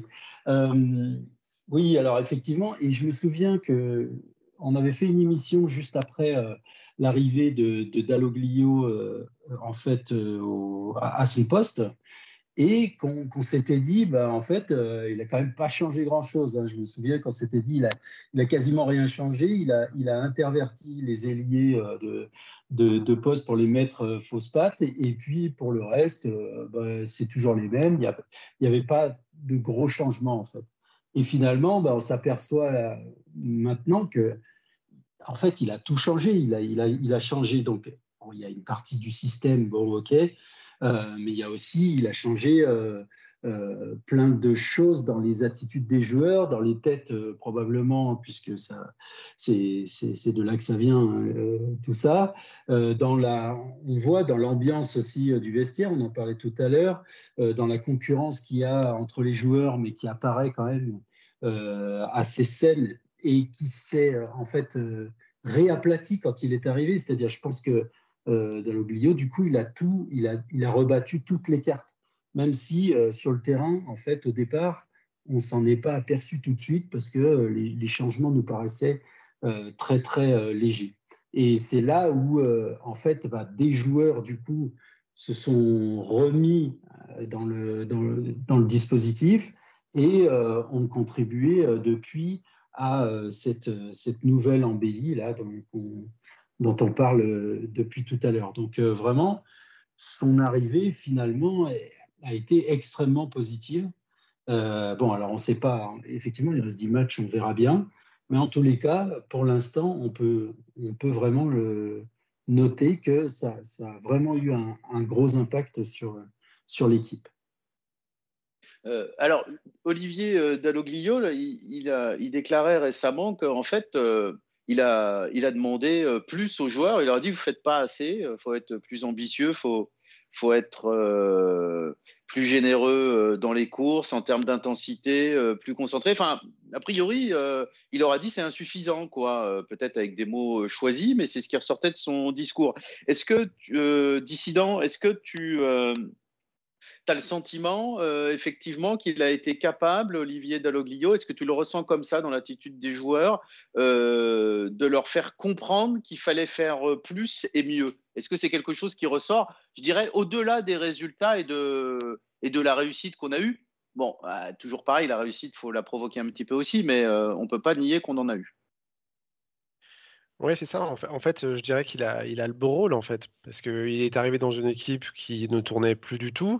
Oui, alors effectivement, et je me souviens qu'on avait fait une émission juste après l'arrivée de Dalloglio en fait à son poste et qu'on s'était dit en fait il a quand même pas changé grand chose, hein. Je me souviens qu'on s'était dit il a quasiment rien changé, il a interverti les ailiers de poste pour les mettre fausse patte et puis pour le reste c'est toujours les mêmes, il y avait pas de gros changements en fait. Et finalement on s'aperçoit maintenant que en fait, il a tout changé. Il a changé. Donc, bon, il y a une partie du système, bon, ok, mais il y a aussi, il a changé plein de choses dans les attitudes des joueurs, dans les têtes probablement, puisque c'est de là que ça vient, hein, tout ça. On voit dans l'ambiance aussi du vestiaire, on en parlait tout à l'heure, dans la concurrence qu'il y a entre les joueurs, mais qui apparaît quand même assez saine et qui s'est en fait réaplati quand il est arrivé. C'est-à-dire, je pense que Dalloglio, du coup, il a rebattu toutes les cartes, même si sur le terrain, en fait, au départ, on s'en est pas aperçu tout de suite parce que les changements nous paraissaient très très légers. Et c'est là où, en fait, des joueurs, du coup, se sont remis dans le dispositif et ont contribué depuis à cette nouvelle embellie là, dont on parle depuis tout à l'heure. Donc vraiment, son arrivée finalement a été extrêmement positive. Bon, alors on ne sait pas, hein, effectivement, il reste 10 matchs, on verra bien. Mais en tous les cas, pour l'instant, on peut vraiment noter que ça a vraiment eu un gros impact sur l'équipe.
Alors, Olivier Dalloglio, là, il déclarait récemment qu'en fait, il a demandé plus aux joueurs. Il leur a dit, vous ne faites pas assez, il faut être plus ambitieux, il faut faut être plus généreux dans les courses en termes d'intensité, plus concentré. Enfin, a priori, il aura dit c'est insuffisant, quoi. Peut-être avec des mots choisis, mais c'est ce qui ressortait de son discours. Est-ce que, dissident, est-ce que tu as le sentiment, effectivement, qu'il a été capable, Olivier Dalloglio, est-ce que tu le ressens comme ça dans l'attitude des joueurs, de leur faire comprendre qu'il fallait faire plus et mieux? Est-ce que c'est quelque chose qui ressort, je dirais, au-delà des résultats et de la réussite qu'on a eue? Bon, toujours pareil, la réussite, il faut la provoquer un petit peu aussi, mais on ne peut pas nier qu'on en a eu.
Ouais, c'est ça. En fait, je dirais qu'il a le beau rôle, en fait, parce qu'il est arrivé dans une équipe qui ne tournait plus du tout.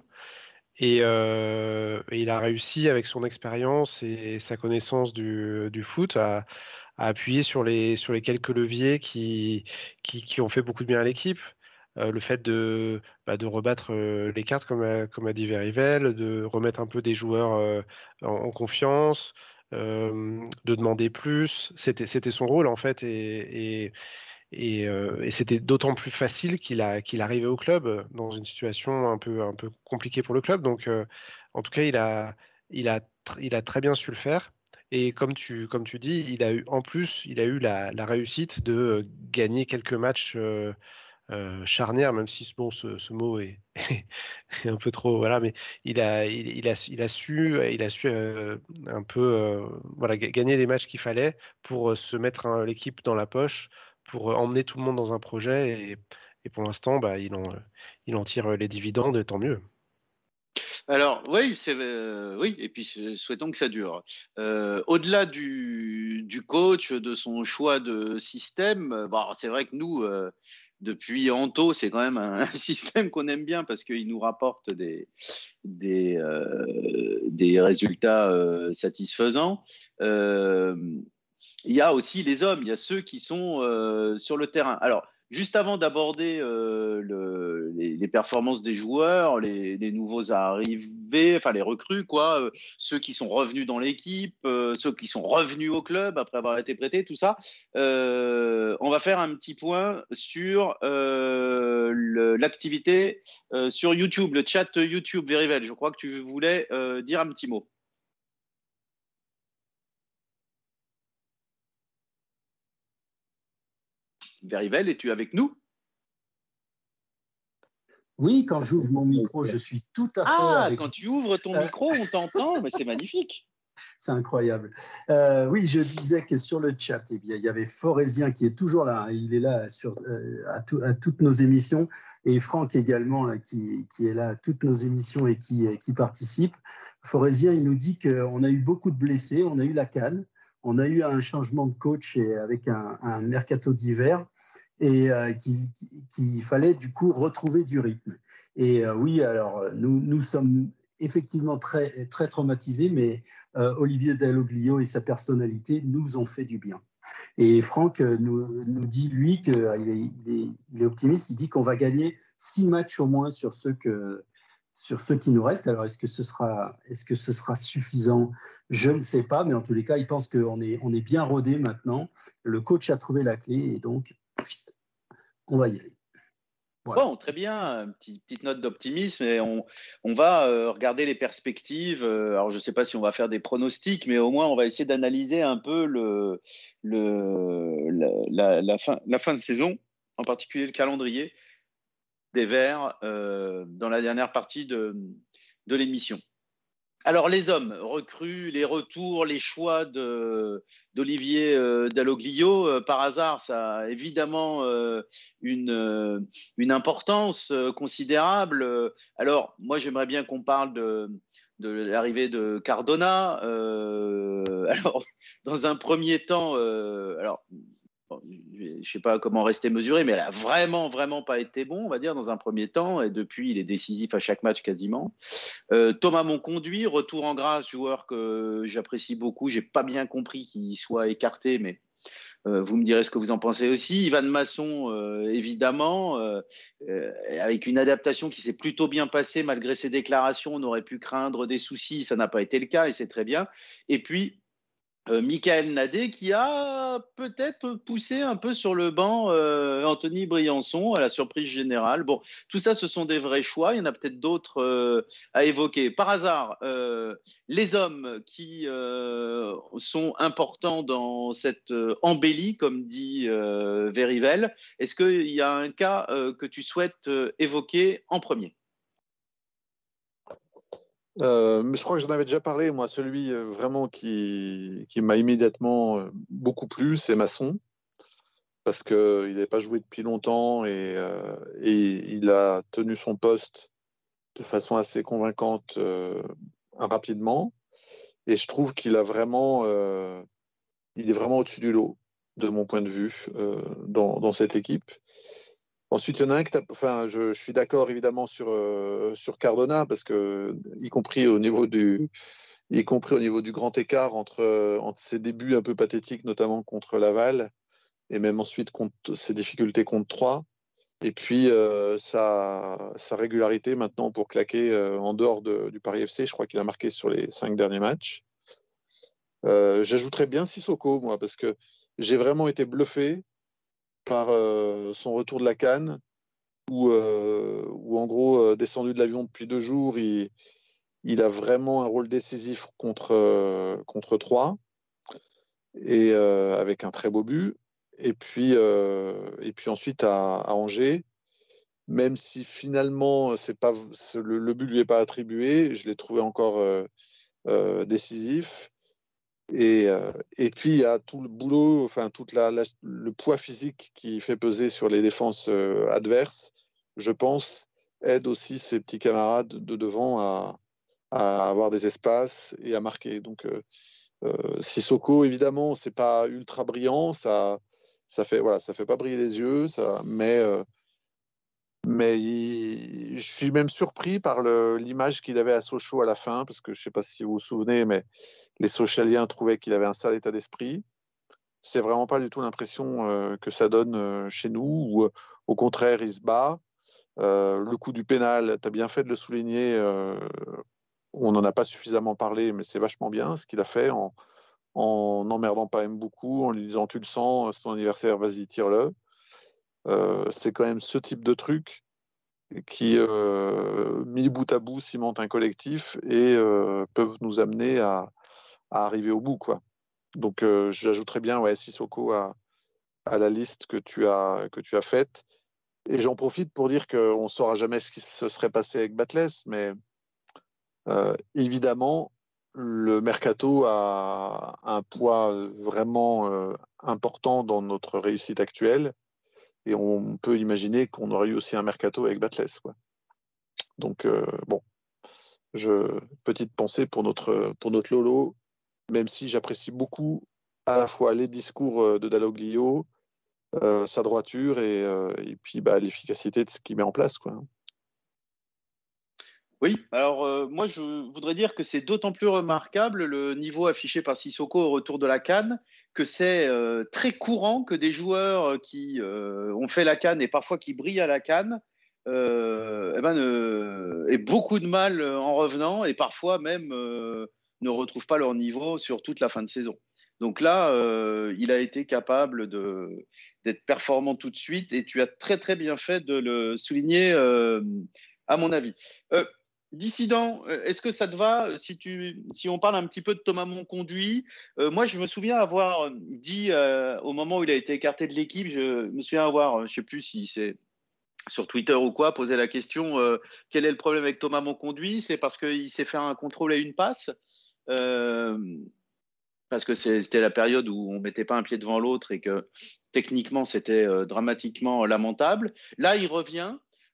Et il a réussi avec son expérience et sa connaissance du foot à appuyer sur les quelques leviers qui ont fait beaucoup de bien à l'équipe. Le fait de rebattre les cartes, comme a dit Verivel, de remettre un peu des joueurs en confiance, de demander plus. C'était son rôle, en fait. Et c'était d'autant plus facile qu'il arrivait au club dans une situation un peu compliquée pour le club. Donc, en tout cas, il a très bien su le faire. Et comme tu dis, en plus, il a eu la réussite de gagner quelques matchs charnières, même si bon, ce mot est, est un peu trop. Voilà, mais il a su un peu voilà, gagner les matchs qu'il fallait pour se mettre l'équipe dans la poche, pour emmener tout le monde dans un projet. Et pour l'instant, bah, il en tire les dividendes, et tant mieux.
Alors, oui, oui, et puis souhaitons que ça dure. Au-delà du coach, de son choix de système, bon, c'est vrai que nous, depuis Anto, c'est quand même un système qu'on aime bien parce qu'il nous rapporte des résultats satisfaisants. Euh, il y a aussi les hommes, il y a ceux qui sont sur le terrain. Alors, juste avant d'aborder les performances des joueurs, les nouveaux arrivés, enfin les recrues, quoi, ceux qui sont revenus dans l'équipe, ceux qui sont revenus au club après avoir été prêtés, tout ça, on va faire un petit point sur l'activité sur YouTube, le chat YouTube. Verivel, je crois que tu voulais dire un petit mot. Verivel, es-tu avec nous?
Oui, quand j'ouvre mon micro, je suis tout à fait avec
quand
vous.
tu ouvres ton micro, on t'entend, mais c'est magnifique.
C'est incroyable. Oui, je disais que sur le chat, eh bien, il y avait Forésien qui est toujours là. Hein, il est là à toutes nos émissions. Et Franck également, qui est là à toutes nos émissions et qui participe. Forésien, il nous dit qu'on a eu beaucoup de blessés. On a eu la CAN. On a eu un changement de coach avec un mercato d'hiver. Et qu'il fallait du coup retrouver du rythme. Et oui, alors nous sommes effectivement très, très traumatisés, mais Olivier Dalloglio et sa personnalité nous ont fait du bien. Et Franck nous dit, lui, qu'il il est optimiste, il dit qu'on va gagner 6 matchs au moins sur ceux qui nous restent. Alors, est-ce que ce sera suffisant? Je ne sais pas, mais en tous les cas, il pense qu'on est bien rodé maintenant. Le coach a trouvé la clé et donc, on va y aller.
Voilà. Bon, très bien, petite note d'optimisme et on va regarder les perspectives. Alors, je ne sais pas si on va faire des pronostics, mais au moins, on va essayer d'analyser un peu la fin de saison, en particulier le calendrier des Verts dans la dernière partie de l'émission. Alors, les hommes, recrues, les retours, les choix d'Olivier Dalloglio, par hasard, ça a évidemment une importance considérable. Alors, moi, j'aimerais bien qu'on parle de l'arrivée de Cardona. Alors, dans un premier temps, je ne sais pas comment rester mesuré, mais elle a vraiment, vraiment pas été bon, on va dire, dans un premier temps. Et depuis, il est décisif à chaque match quasiment. Thomas Monconduit, retour en grâce, joueur que j'apprécie beaucoup. J'ai pas bien compris qu'il soit écarté, mais vous me direz ce que vous en pensez aussi. Ivan Masson, évidemment, avec une adaptation qui s'est plutôt bien passée malgré ses déclarations. On aurait pu craindre des soucis, ça n'a pas été le cas et c'est très bien. Et puis Michael Nadé qui a peut-être poussé un peu sur le banc Anthony Briançon à la surprise générale. Bon, tout ça, ce sont des vrais choix. Il y en a peut-être d'autres à évoquer. Par hasard, les hommes qui sont importants dans cette embellie, comme dit Verivel, est-ce qu'il y a un cas que tu souhaites évoquer en premier?
Je crois que j'en avais déjà parlé, moi, celui vraiment qui m'a immédiatement beaucoup plu, c'est Masson, parce qu'il n'avait pas joué depuis longtemps et il a tenu son poste de façon assez convaincante rapidement. Et je trouve qu'il a vraiment, il est vraiment au-dessus du lot, de mon point de vue, dans cette équipe. Ensuite, il y en a un que enfin, je suis d'accord évidemment sur Cardona, parce que, y compris au niveau du grand écart entre ses débuts un peu pathétiques, notamment contre Laval, et même ensuite contre ses difficultés contre Troyes, et puis sa régularité maintenant pour claquer en dehors du Paris FC. Je crois qu'il a marqué sur les 5 derniers matchs. J'ajouterais bien Sissoko, moi, parce que j'ai vraiment été bluffé par son retour de la CAN, où en gros, descendu de l'avion depuis 2 jours, il a vraiment un rôle décisif contre Troyes, et avec un très beau but. Et puis ensuite à Angers, même si finalement le but ne lui est pas attribué, je l'ai trouvé encore décisif. Et puis il y a tout le boulot, enfin le poids physique qui fait peser sur les défenses adverses, je pense, aide aussi ses petits camarades de devant à avoir des espaces et à marquer. Donc Sissoko, évidemment, c'est pas ultra brillant, ça fait pas briller les yeux, mais je suis même surpris par l'image qu'il avait à Sochaux à la fin, parce que je ne sais pas si vous vous souvenez, mais les Sochaliens trouvaient qu'il avait un sale état d'esprit. C'est vraiment pas du tout l'impression que ça donne chez nous, où au contraire, il se bat. Le coup du pénal, tu as bien fait de le souligner, on n'en a pas suffisamment parlé, mais c'est vachement bien ce qu'il a fait en n'emmerdant pas beaucoup, en lui disant tu le sens, c'est ton anniversaire, vas-y, tire-le. C'est quand même ce type de truc qui, mis bout à bout, cimentent un collectif et peuvent nous amener à arriver au bout, quoi. Donc, j'ajouterais bien Sissoko à la liste que tu as faite. Et j'en profite pour dire qu'on ne saura jamais ce qui se serait passé avec Batles, mais évidemment, le mercato a un poids vraiment important dans notre réussite actuelle. Et on peut imaginer qu'on aurait eu aussi un mercato avec Batles, quoi. Donc, bon, petite pensée pour notre Lolo, même si j'apprécie beaucoup à la fois les discours de Dalloglio, sa droiture et puis l'efficacité de ce qu'il met en place, quoi.
Oui, alors moi je voudrais dire que c'est d'autant plus remarquable le niveau affiché par Sissoko au retour de la CAN, que c'est très courant que des joueurs qui ont fait la CAN et parfois qui brillent à la CAN aient beaucoup de mal en revenant et parfois même ne retrouvent pas leur niveau sur toute la fin de saison. Donc là, il a été capable d'être performant tout de suite et tu as très très bien fait de le souligner à mon avis. Dissident, est-ce que ça te va si on parle un petit peu de Thomas Monconduit? Moi, je me souviens avoir dit au moment où il a été écarté de l'équipe, je me souviens avoir, je ne sais plus si c'est sur Twitter ou quoi, posé la question quel est le problème avec Thomas Monconduit? C'est parce qu'il s'est fait un contrôle et une passe parce que c'était la période où on ne mettait pas un pied devant l'autre et que techniquement c'était dramatiquement lamentable. Là, il revient.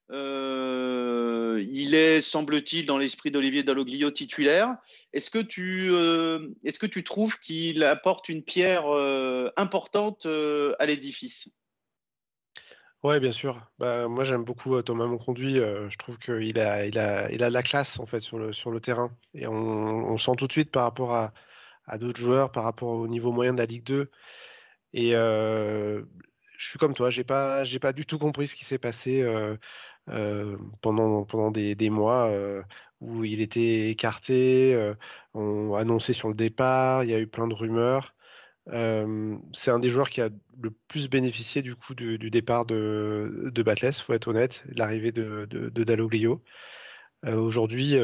Il est, semble-t-il, dans l'esprit d'Olivier Dalloglio titulaire. Est-ce que tu trouves qu'il apporte une pierre importante à l'édifice?
Ouais, bien sûr. Moi, j'aime beaucoup Thomas Monconduit. Je trouve qu'il il a de la classe en fait sur le terrain. Et on sent tout de suite par rapport à d'autres joueurs, par rapport au niveau moyen de la Ligue 2. Et je suis comme toi, j'ai pas du tout compris ce qui s'est passé pendant des mois où il était écarté, on annoncé sur le départ, il y a eu plein de rumeurs. C'est un des joueurs qui a le plus bénéficié du coup du départ de Batles, faut être honnête, l'arrivée de Dalloglio. Aujourd'hui,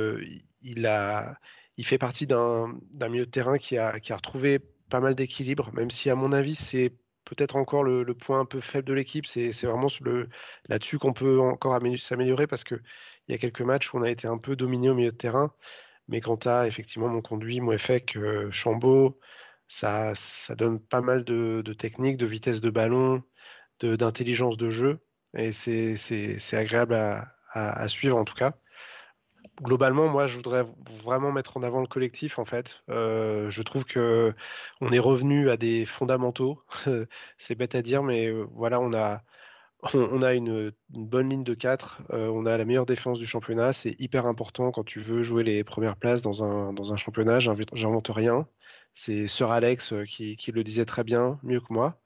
il fait partie d'un milieu de terrain qui a retrouvé pas mal d'équilibre, même si à mon avis c'est peut-être encore le point un peu faible de l'équipe. C'est vraiment là-dessus qu'on peut encore s'améliorer parce qu'il y a quelques matchs où on a été un peu dominé au milieu de terrain. Mais quand tu as effectivement Monconduit, Mouefek, Chambaud, ça donne pas mal de technique, de vitesse de ballon, d'intelligence de jeu. Et c'est agréable à suivre en tout cas. Globalement, moi, je voudrais vraiment mettre en avant le collectif, en fait. Je trouve que on est revenu à des fondamentaux. C'est bête à dire, mais voilà, on a une bonne ligne de 4. On a la meilleure défense du championnat. C'est hyper important quand tu veux jouer les premières places dans un championnat. J'invente rien. C'est Sir Alex qui le disait très bien, mieux que moi.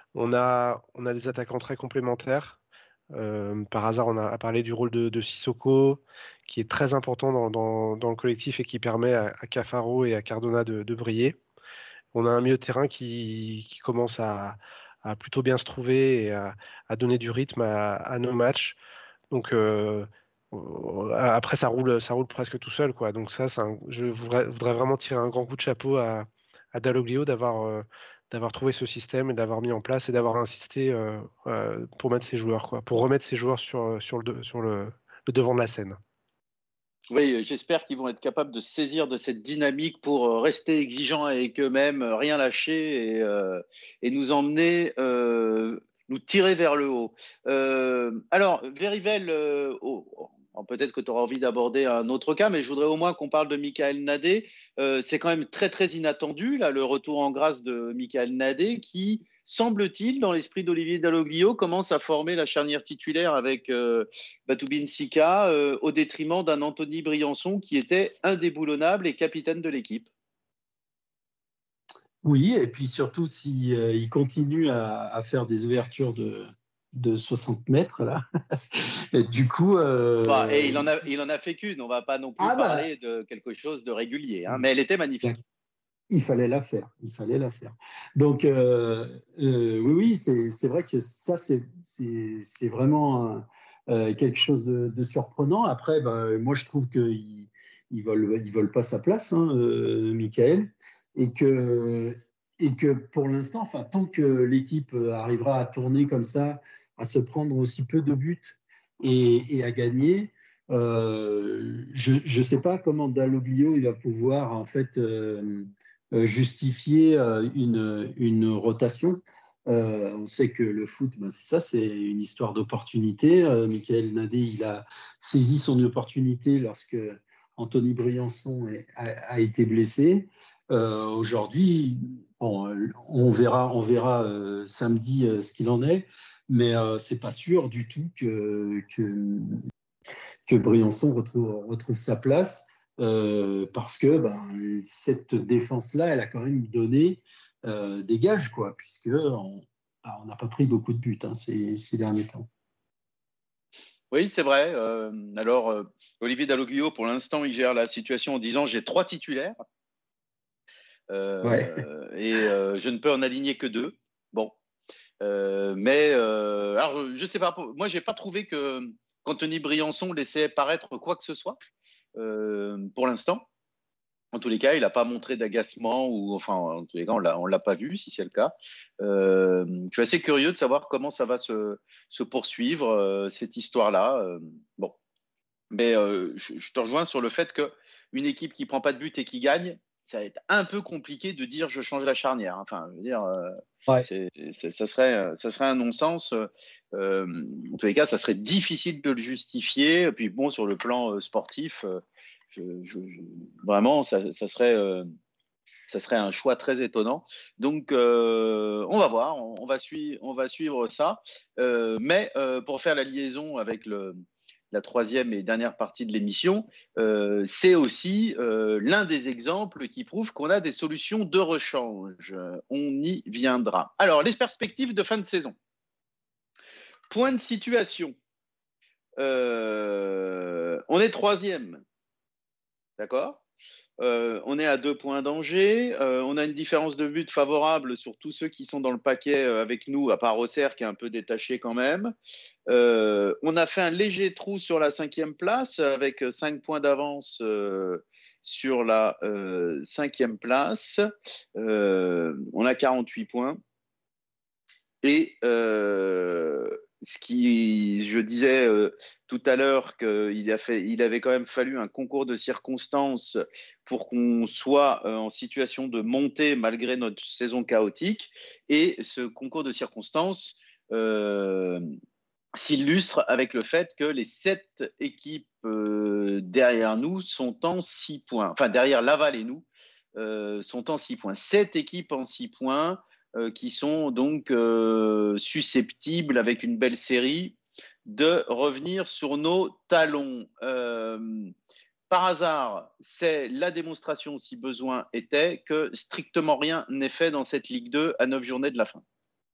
On a des attaquants très complémentaires. Par hasard, on a parlé du rôle de Sissoko, qui est très important dans le collectif et qui permet à Cafaro et à Cardona de briller. On a un milieu de terrain qui commence à plutôt bien se trouver et à donner du rythme à nos matchs. Donc après, ça roule presque tout seul, quoi. Donc ça, je voudrais vraiment tirer un grand coup de chapeau à Dalloglio d'avoir trouvé ce système et d'avoir mis en place et d'avoir insisté pour mettre ses joueurs, quoi, pour remettre ses joueurs sur le devant de la scène.
Oui, j'espère qu'ils vont être capables de se saisir de cette dynamique pour rester exigeants avec eux-mêmes, rien lâcher et nous emmener, nous tirer vers le haut. Alors, Verivel, peut-être que tu auras envie d'aborder un autre cas, mais je voudrais au moins qu'on parle de Michael Nadé. C'est quand même très, très inattendu, là, le retour en grâce de Michael Nadé, qui, semble-t-il, dans l'esprit d'Olivier Dalloglio, commence à former la charnière titulaire avec Batoubine Sika au détriment d'un Anthony Briançon qui était indéboulonnable et capitaine de l'équipe.
Oui, et puis surtout si il continue à faire des ouvertures de 60 mètres là. Et du coup,
Et il en a fait qu'une. On va pas non plus parler de quelque chose de régulier, hein, mais elle était magnifique.
Il fallait la faire, il fallait la faire. Donc oui, c'est vrai que ça c'est vraiment quelque chose de surprenant. Après, moi je trouve qu'ils ils veulent pas sa place, hein, Michael, et que pour l'instant, enfin tant que l'équipe arrivera à tourner comme ça, à se prendre aussi peu de buts et à gagner. Je ne sais pas comment Dalloglio il va pouvoir en fait justifier une rotation. On sait que le foot, c'est ça, c'est une histoire d'opportunité. Michael Nadé, il a saisi son opportunité lorsque Anthony Briançon a été blessé. Aujourd'hui, on verra samedi ce qu'il en est, mais c'est pas sûr du tout que Briançon retrouve sa place parce que cette défense-là, elle a quand même donné des gages, quoi, puisqu'on n'a pas pris beaucoup de buts ces derniers temps.
Oui, c'est vrai. Alors, Olivier Dalloglio, pour l'instant, il gère la situation en disant j'ai 3 titulaires et je ne peux en aligner que 2. Bon, mais alors je sais pas. Moi, j'ai pas trouvé qu'Anthony Briançon laissait paraître quoi que ce soit pour l'instant. En tous les cas, il n'a pas montré d'agacement ou enfin, en tous les cas, on l'a pas vu si c'est le cas. Je suis assez curieux de savoir comment ça va se poursuivre cette histoire-là. Bon, mais je te rejoins sur le fait qu'une équipe qui prend pas de but et qui gagne, ça va être un peu compliqué de dire je change la charnière. Enfin, je veux dire, ça serait un non-sens. En tous les cas, ça serait difficile de le justifier. Et puis bon, sur le plan sportif. Vraiment, ça serait un choix très étonnant. Donc, on va voir, on va suivre ça. Mais pour faire la liaison avec la troisième et dernière partie de l'émission, c'est aussi l'un des exemples qui prouve qu'on a des solutions de rechange. On y viendra. Alors, les perspectives de fin de saison. Point de situation. On est troisième. D'accord. On est à 2 points d'Angers. On a une différence de but favorable sur tous ceux qui sont dans le paquet avec nous, à part Auxerre qui est un peu détaché quand même. On a fait un léger trou sur la 5e place avec 5 points d'avance sur la 5e place. On a 48 points. Et ce qui, je disais tout à l'heure qu'il avait quand même fallu un concours de circonstances pour qu'on soit en situation de montée malgré notre saison chaotique. Et ce concours de circonstances s'illustre avec le fait que les 7 équipes derrière nous sont en 6 points. Enfin, derrière Laval et nous sont en 6 points. 7 équipes en 6 points. Qui sont donc susceptibles, avec une belle série, de revenir sur nos talons. Par hasard, c'est la démonstration, si besoin était, que strictement rien n'est fait dans cette Ligue 2 à 9 journées de la fin.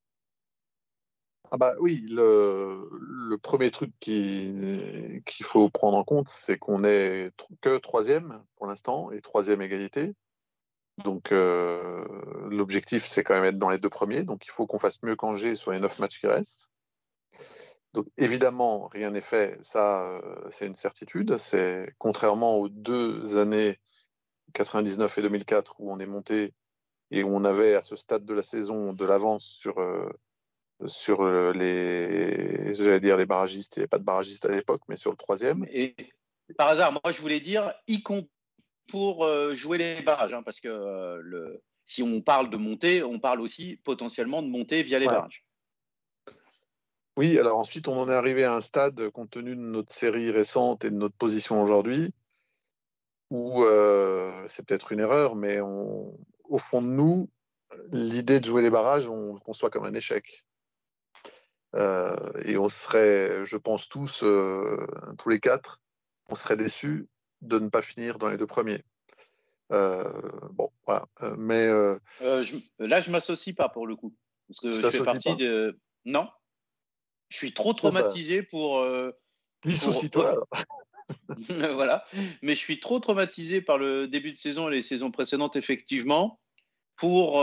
Ah bah oui, le premier truc qu'il faut prendre en compte, c'est qu'on n'est que 3e pour l'instant, et 3e égalité. Donc l'objectif, c'est quand même être dans les 2 premiers. Donc il faut qu'on fasse mieux qu'Angers sur les 9 matchs qui restent. Donc évidemment, rien n'est fait. Ça, c'est une certitude. C'est contrairement aux 2 années 99 et 2004 où on est monté et où on avait à ce stade de la saison de l'avance sur j'allais dire les barragistes. Il n'y avait pas de barragistes à l'époque, mais sur le 3e.
Et par hasard, moi je voulais dire, y compris pour jouer les barrages, hein, parce que si on parle de monter, on parle aussi potentiellement de monter via les barrages.
Oui, alors ensuite, on en est arrivé à un stade, compte tenu de notre série récente et de notre position aujourd'hui, où c'est peut-être une erreur, mais au fond de nous, l'idée de jouer les barrages, on le conçoit comme un échec. Et on serait, je pense tous les 4, on serait déçus de ne pas finir dans les 2 premiers. Bon, voilà. Mais
là, je m'associe pas pour le coup, parce que je fais partie de. Non, je suis trop traumatisé pour.
Dissocie-toi.
Voilà, mais je suis trop traumatisé par le début de saison et les saisons précédentes, effectivement, pour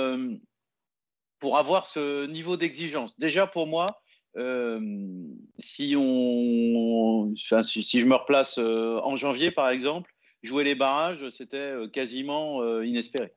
avoir ce niveau d'exigence. Déjà, pour moi, si je me replace en janvier, par exemple, jouer les barrages, c'était quasiment inespéré.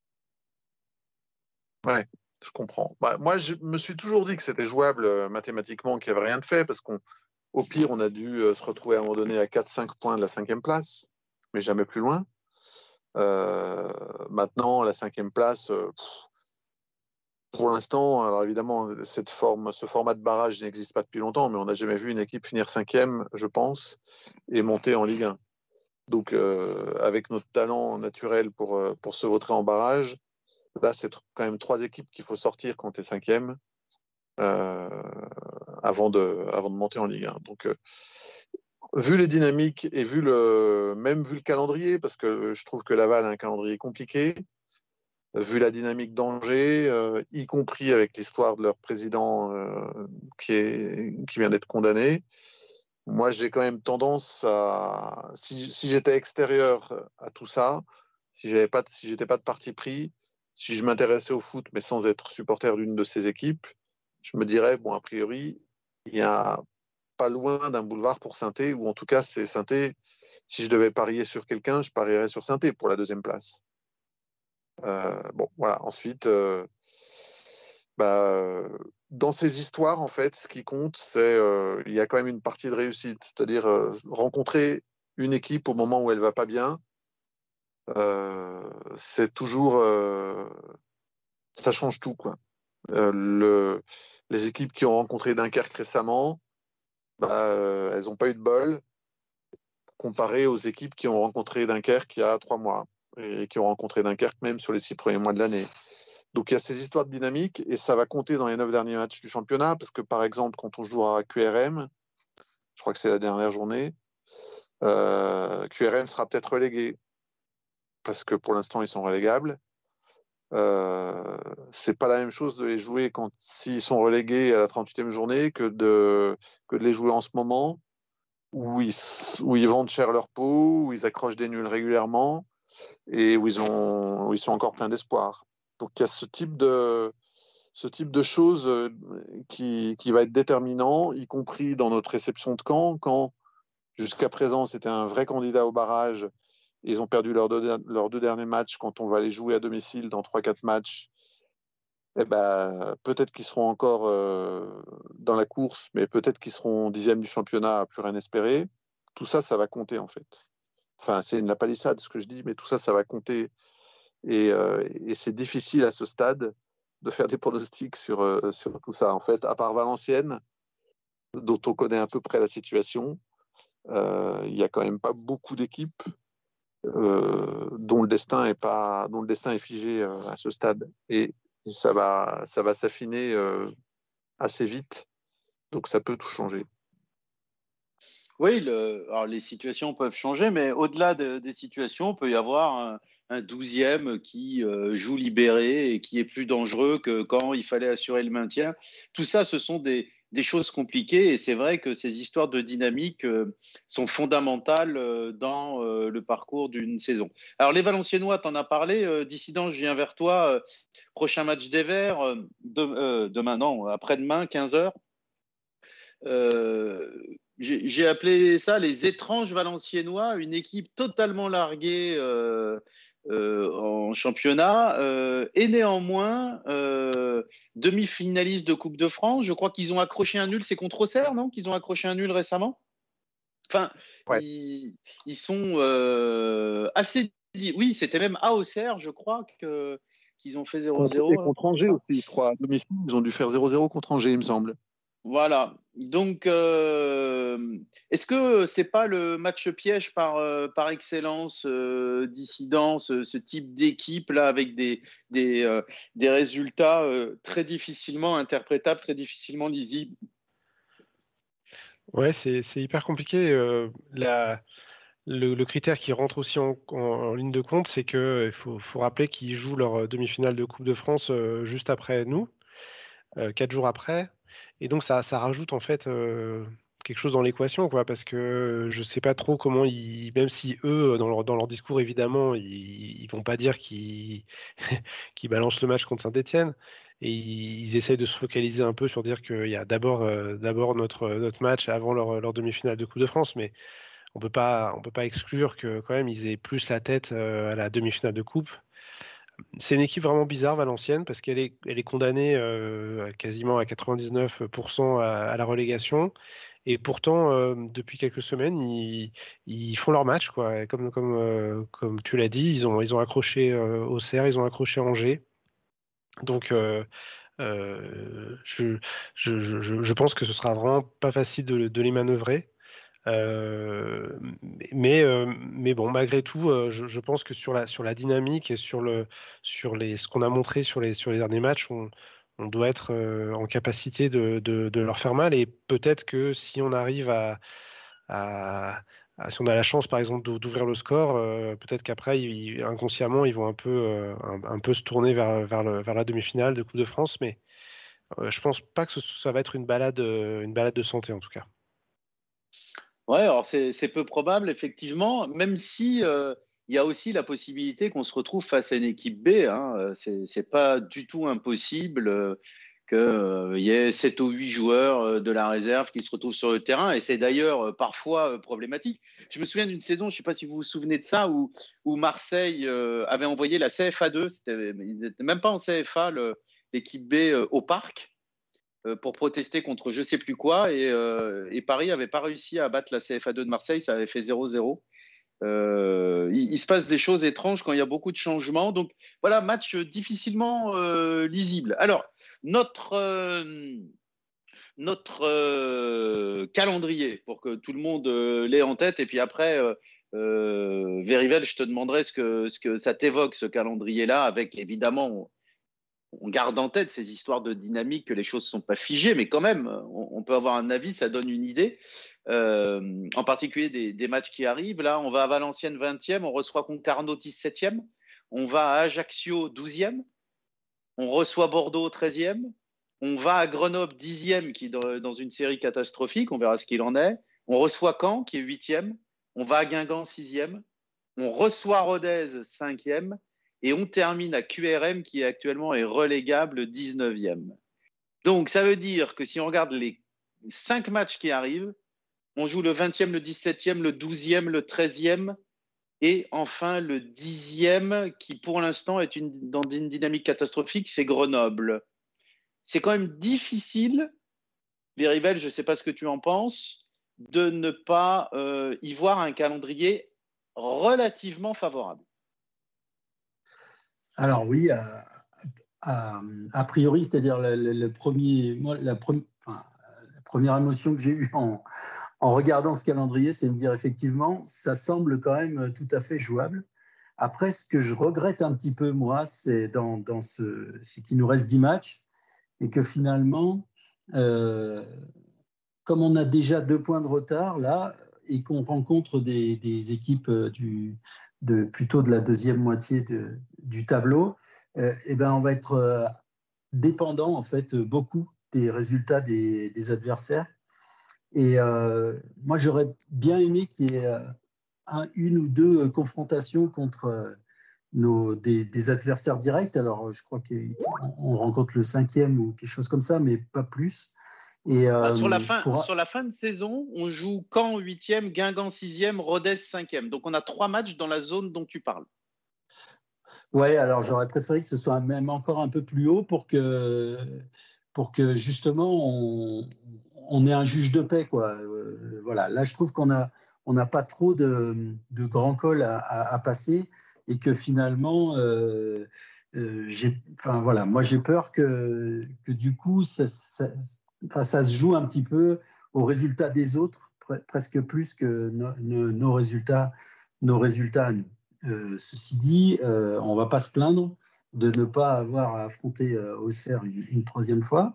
Ouais, je comprends. Bah, moi, je me suis toujours dit que c'était jouable mathématiquement, qu'il n'y avait rien de fait, parce qu'au pire, on a dû se retrouver à un moment donné à 4-5 points de la 5e place, mais jamais plus loin. Maintenant, la 5e place, pour l'instant, alors évidemment, ce format de barrage n'existe pas depuis longtemps, mais on n'a jamais vu une équipe finir 5e, je pense, et monter en Ligue 1. Donc, avec notre talent naturel pour se vautrer en barrage, là, c'est quand même 3 équipes qu'il faut sortir quand tu es 5e avant de monter en Ligue 1. Donc, vu les dynamiques et même vu le calendrier, parce que je trouve que Laval a un calendrier compliqué, vu la dynamique d'Angers, y compris avec l'histoire de leur président qui vient d'être condamné, moi j'ai quand même tendance à, si j'étais extérieur à tout ça, si j'étais pas de parti pris, si je m'intéressais au foot mais sans être supporter d'une de ces équipes, je me dirais, bon, a priori, il y a pas loin d'un boulevard pour Saint-Étienne, ou en tout cas, c'est Saint-Étienne. Si je devais parier sur quelqu'un, je parierais sur Saint-Étienne pour la 2e place. Bon, voilà. Ensuite, dans ces histoires, en fait, ce qui compte, c'est il y a quand même une partie de réussite, c'est-à-dire rencontrer une équipe au moment où elle va pas bien. C'est toujours, ça change tout, quoi. Les équipes qui ont rencontré Dunkerque récemment, elles n'ont pas eu de bol comparé aux équipes qui ont rencontré Dunkerque il y a 3 mois et qui ont rencontré Dunkerque même sur les 6 premiers mois de l'année. Donc il y a ces histoires de dynamique et ça va compter dans les 9 derniers matchs du championnat parce que par exemple quand on jouera à QRM, je crois que c'est la dernière journée, QRM sera peut-être relégué parce que pour l'instant ils sont relégables. C'est pas la même chose de les jouer s'ils sont relégués à la 38e journée que de les jouer en ce moment où ils vendent cher leur peau, où ils accrochent des nuls régulièrement et où ils sont encore pleins d'espoir. Donc il y a ce type de choses qui va être déterminant, y compris dans notre réception de Caen, quand jusqu'à présent c'était un vrai candidat au barrage. Ils ont perdu leurs deux derniers matchs. Quand on va les jouer à domicile dans 3-4 matchs, eh ben, peut-être qu'ils seront encore dans la course, mais peut-être qu'ils seront 10e du championnat à plus rien espérer. Tout ça, ça va compter en fait. Enfin, c'est une palissade ce que je dis, mais tout ça, ça va compter. Et c'est difficile à ce stade de faire des pronostics sur tout ça. En fait, à part Valenciennes, dont on connaît à peu près la situation, il n'y a quand même pas beaucoup d'équipes dont le destin est figé à ce stade. Et ça va s'affiner assez vite. Donc ça peut tout changer.
Oui, alors les situations peuvent changer, mais au-delà des situations, il peut y avoir un 12e qui joue libéré et qui est plus dangereux que quand il fallait assurer le maintien. Tout ça, ce sont des choses compliquées et c'est vrai que ces histoires de dynamique sont fondamentales dans le parcours d'une saison. Alors les Valenciennois, tu en as parlé, Dissident, je viens vers toi. Prochain match des Verts, demain, non, après-demain, 15h. J'ai appelé ça les étranges Valenciennois, une équipe totalement larguée en championnat et néanmoins demi-finaliste de Coupe de France. Je crois qu'ils ont accroché un nul, c'est contre Auxerre, non? Qu'ils ont accroché un nul récemment. Enfin,
ouais.
ils sont assez. Oui, c'était même à Auxerre, je crois qu'ils ont fait 0-0.
Et contre Angers aussi, je crois. À domicile, ils ont dû faire 0-0 contre Angers, il me semble.
Voilà. Donc, est-ce que c'est pas le match piège par excellence, dissident, ce type d'équipe là avec des résultats très difficilement interprétables, très difficilement lisibles?
Ouais, c'est hyper compliqué. Le critère qui rentre aussi en ligne de compte, c'est qu'il faut rappeler qu'ils jouent leur demi-finale de Coupe de France juste après nous, 4 jours après. Et donc, ça rajoute en fait quelque chose dans l'équation, quoi, parce que je sais pas trop comment même si eux, dans leur discours, évidemment, ils vont pas dire qu'ils qu'ils balancent le match contre Saint-Étienne. Et ils essayent de se focaliser un peu sur dire qu'il y a d'abord notre match avant leur demi-finale de Coupe de France, mais on peut pas exclure que quand même ils aient plus la tête à la demi-finale de coupe. C'est une équipe vraiment bizarre, Valenciennes, parce qu'elle est condamnée quasiment à 99% à la relégation. Et pourtant, depuis quelques semaines, ils font leur match, quoi. Et comme tu l'as dit, ils ont accroché Auxerre, ils ont accroché Angers. Donc, je pense que ce sera vraiment pas facile de les manœuvrer. Euh, mais bon, malgré tout, je pense que sur la dynamique et ce qu'on a montré sur les derniers matchs, on doit être en capacité de leur faire mal. Et peut-être que si on arrive si on a la chance, par exemple, d'ouvrir le score, peut-être qu'après, inconsciemment, ils vont un peu se tourner vers la demi-finale de Coupe de France. Mais je pense pas que ça va être une balade de santé, en tout cas.
Ouais, alors c'est peu probable, effectivement, même si il y a aussi la possibilité qu'on se retrouve face à une équipe B. Hein. C'est pas du tout impossible qu'il y ait 7 ou 8 joueurs de la réserve qui se retrouvent sur le terrain. Et c'est d'ailleurs parfois problématique. Je me souviens d'une saison, je ne sais pas si vous vous souvenez de ça, où Marseille avait envoyé la CFA2, ils n'étaient même pas en CFA, l'équipe B au parc pour protester contre je sais plus quoi et Paris n'avait pas réussi à battre la CFA2 de Marseille, ça avait fait 0-0. Il se passe des choses étranges quand il y a beaucoup de changements. Donc voilà, match difficilement lisible. Alors, notre calendrier, pour que tout le monde l'ait en tête, et puis après, Verivel, je te demanderai ce que ça t'évoque, ce calendrier-là, avec évidemment on garde en tête ces histoires de dynamique, que les choses ne sont pas figées, mais quand même, on peut avoir un avis, ça donne une idée. En particulier des matchs qui arrivent. Là, on va à Valenciennes 20e, on reçoit Concarneau 17e, on va à Ajaccio 12e, on reçoit Bordeaux 13e, on va à Grenoble 10e, qui est dans une série catastrophique, on verra ce qu'il en est. On reçoit Caen, qui est 8e. On va à Guingamp, 6e. On reçoit Rodez, 5e. Et on termine à QRM, qui actuellement est relégable, 19e. Donc, ça veut dire que si on regarde les 5 matchs qui arrivent, on joue le 20e, le 17e, le 12e, le 13e et enfin le 10e qui, pour l'instant, est dans une dynamique catastrophique, c'est Grenoble. C'est quand même difficile, Verivel, je ne sais pas ce que tu en penses, de ne pas y voir un calendrier relativement favorable.
Alors oui, a priori, c'est-à-dire la première émotion que j'ai eue en regardant ce calendrier, c'est de me dire effectivement, ça semble quand même tout à fait jouable. Après, ce que je regrette un petit peu, moi, c'est c'est qu'il nous reste 10 matchs et que finalement, comme on a déjà 2 points de retard là et qu'on rencontre des équipes plutôt de la deuxième moitié du tableau, et ben on va être dépendant en fait beaucoup des résultats des adversaires. Et moi, j'aurais bien aimé qu'il y ait une ou deux confrontations contre des adversaires directs. Alors, je crois qu'on rencontre le 5e ou quelque chose comme ça, mais pas plus. Et,
sur la fin de saison, on joue Caen 8e, Guingamp 6e, Rodez 5e. Donc, on a 3 matchs dans la zone dont tu parles.
Ouais, alors j'aurais préféré que ce soit même encore un peu plus haut pour que justement on ait un juge de paix, quoi. Voilà. Là, je trouve qu'on n'a pas trop de grands cols à passer et que finalement, voilà, moi j'ai peur que du coup ça se joue un petit peu au résultat des autres, presque plus que nos résultats à nous. Ceci dit, on ne va pas se plaindre de ne pas avoir à affronter Auxerre une troisième fois.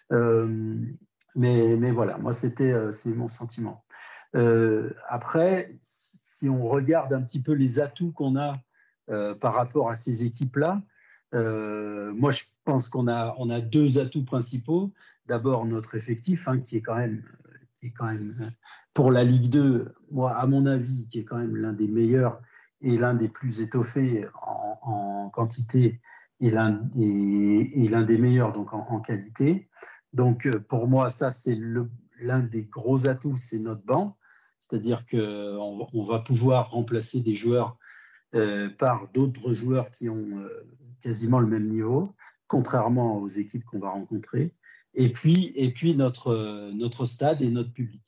Mais voilà, moi, c'est mon sentiment. Après, si on regarde un petit peu les atouts qu'on a par rapport à ces équipes-là, moi, je pense qu'on a 2 atouts principaux. D'abord, notre effectif, hein, qui est quand même pour la Ligue 2, moi, à mon avis, qui est quand même l'un des meilleurs et l'un des plus étoffés en quantité et l'un des meilleurs donc en qualité. Donc, pour moi, ça, c'est l'un des gros atouts, c'est notre banc. C'est-à-dire qu'on va pouvoir remplacer des joueurs par d'autres joueurs qui ont quasiment le même niveau, contrairement aux équipes qu'on va rencontrer. Et puis notre stade et notre public.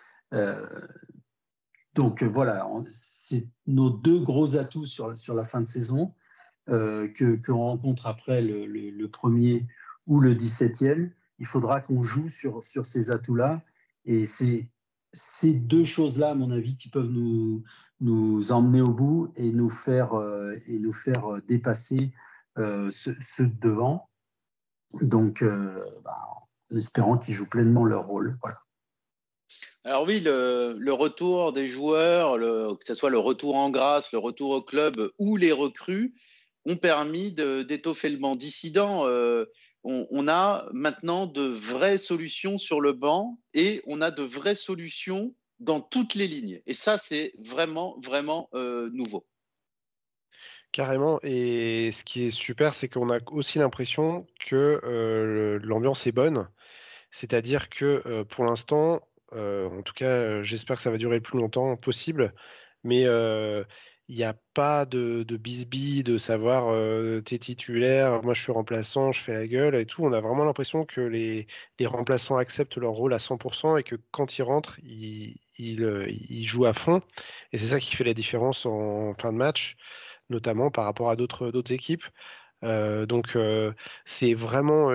Donc voilà, c'est nos 2 gros atouts sur la fin de saison qu'on rencontre après le 1er ou le 17e. Il faudra qu'on joue sur ces atouts-là. Et c'est ces 2 choses-là, à mon avis, qui peuvent nous emmener au bout et nous faire dépasser ceux de devant. Donc, en espérant qu'ils jouent pleinement leur rôle. Voilà.
Alors oui, le retour des joueurs, que ce soit le retour en grâce, le retour au club ou les recrues, ont permis d'étoffer le banc dissident. On a maintenant de vraies solutions sur le banc et on a de vraies solutions dans toutes les lignes. Et ça, c'est vraiment, vraiment nouveau.
Carrément. Et ce qui est super, c'est qu'on a aussi l'impression que l'ambiance est bonne. C'est-à-dire que pour l'instant, en tout cas, j'espère que ça va durer le plus longtemps possible, mais il n'y a pas de bisbille de savoir t'es titulaire, moi je suis remplaçant, je fais la gueule et tout. On a vraiment l'impression que les remplaçants acceptent leur rôle à 100% et que quand ils rentrent, ils jouent à fond. Et c'est ça qui fait la différence en fin de match, notamment par rapport à d'autres équipes. Donc c'est vraiment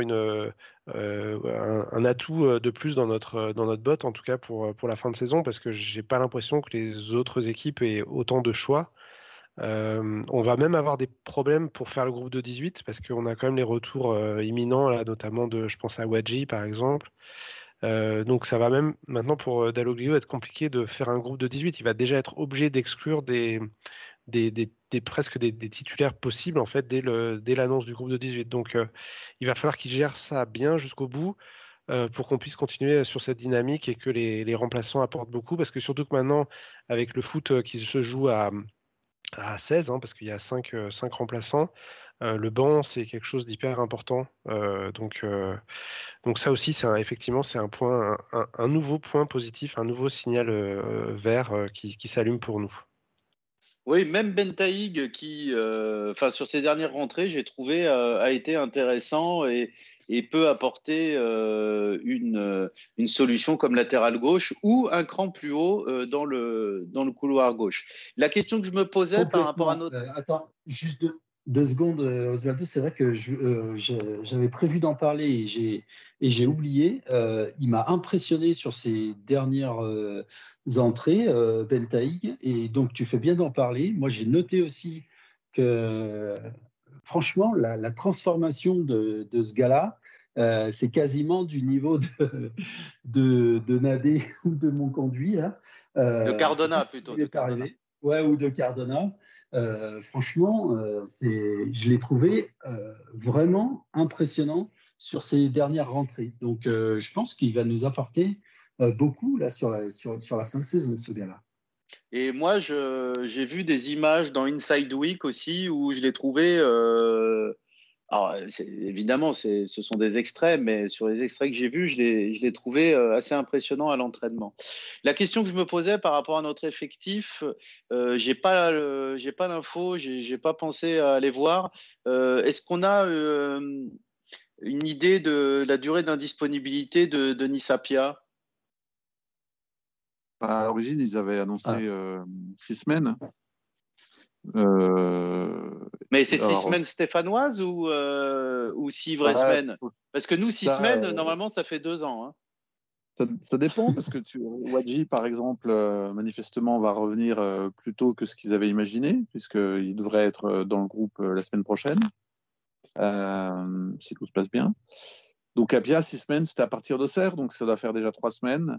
un atout de plus dans notre botte, en tout cas pour la fin de saison, parce que j'ai pas l'impression que les autres équipes aient autant de choix. On va même avoir des problèmes pour faire le groupe de 18, parce qu'on a quand même les retours imminents, là, notamment je pense à Wadji par exemple. Donc ça va même maintenant pour Dalloglio être compliqué de faire un groupe de 18. Il va déjà être obligé d'exclure presque des titulaires possibles en fait dès l'annonce du groupe de 18. Donc il va falloir qu'il gère ça bien jusqu'au bout pour qu'on puisse continuer sur cette dynamique et que les remplaçants apportent beaucoup, parce que surtout que maintenant, avec le foot qui se joue à 16, hein, parce qu'il y a 5 remplaçants, le banc, c'est quelque chose d'hyper important. Donc ça aussi, effectivement, c'est un point, un nouveau point positif, un nouveau signal vert qui s'allume pour nous.
Oui, même Bentaïg qui, sur ses dernières rentrées, j'ai trouvé a été intéressant et peut apporter une solution comme latéral gauche ou un cran plus haut dans le couloir gauche. La question que je me posais par rapport à
Complètement.
notre...
Attends, juste deux secondes, Osvaldo. C'est vrai que j'avais prévu d'en parler et j'ai oublié. Il m'a impressionné sur ses dernières entrées, Bentaïg. Et donc, tu fais bien d'en parler. Moi, j'ai noté aussi que, franchement, la transformation de ce gars-là, c'est quasiment du niveau de Nadé ou de Monconduit, là.
De
C'est tout
Cardona
ce qui
plutôt,
lui
de
est
Cardona.
arrivé. Ouais, ou de Cardona. Franchement, je l'ai trouvé vraiment impressionnant sur ses dernières rentrées. Donc, je pense qu'il va nous apporter beaucoup là, sur la fin de saison, ce gars-là.
Et moi, j'ai vu des images dans Inside Week aussi où je l'ai trouvé. Alors, évidemment, ce sont des extraits, mais sur les extraits que j'ai vus, je l'ai trouvé assez impressionnant à l'entraînement. La question que je me posais par rapport à notre effectif, j'ai pas l'info, j'ai pas pensé à aller voir. Est-ce qu'on a une idée de la durée d'indisponibilité de Denis Sapia?
À l'origine, ils avaient
Ah,
annoncé 6 semaines. Euh,
Mais c'est 6 semaines
alors,
stéphanoises ou 6 vraies
ouais,
semaines? Parce que nous, six
ça,
semaines, normalement, ça fait 2 ans, hein.
ça dépend parce que Wadji, par exemple, manifestement va revenir plus tôt que ce qu'ils avaient imaginé, puisqu'il devrait être dans le groupe la semaine prochaine, si tout se passe bien. Donc Apia, 6 semaines, c'était à partir d'Auxerre, donc ça doit faire déjà 3 semaines.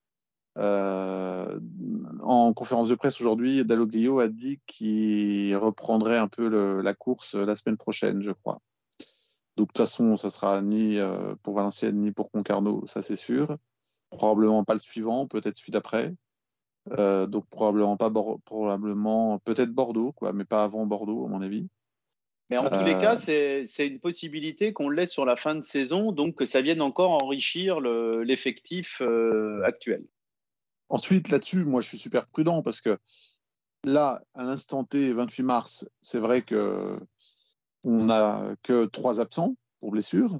En conférence de presse aujourd'hui, Dalloglio a dit qu'il reprendrait un peu la course la semaine prochaine, je crois. Donc de toute façon, ça sera ni pour Valenciennes ni pour Concarneau, ça c'est sûr. Probablement pas le suivant, peut-être celui d'après. Donc probablement pas probablement peut-être Bordeaux, quoi, mais pas avant Bordeaux à mon avis.
Mais en tous les cas,
Euh,
c'est une possibilité qu'on le laisse sur la fin de saison, donc que ça vienne encore enrichir l'effectif actuel.
Ensuite, là-dessus, moi je suis super prudent parce que là, à l'instant T, 28 mars, c'est vrai que on n'a que 3 absents pour blessure.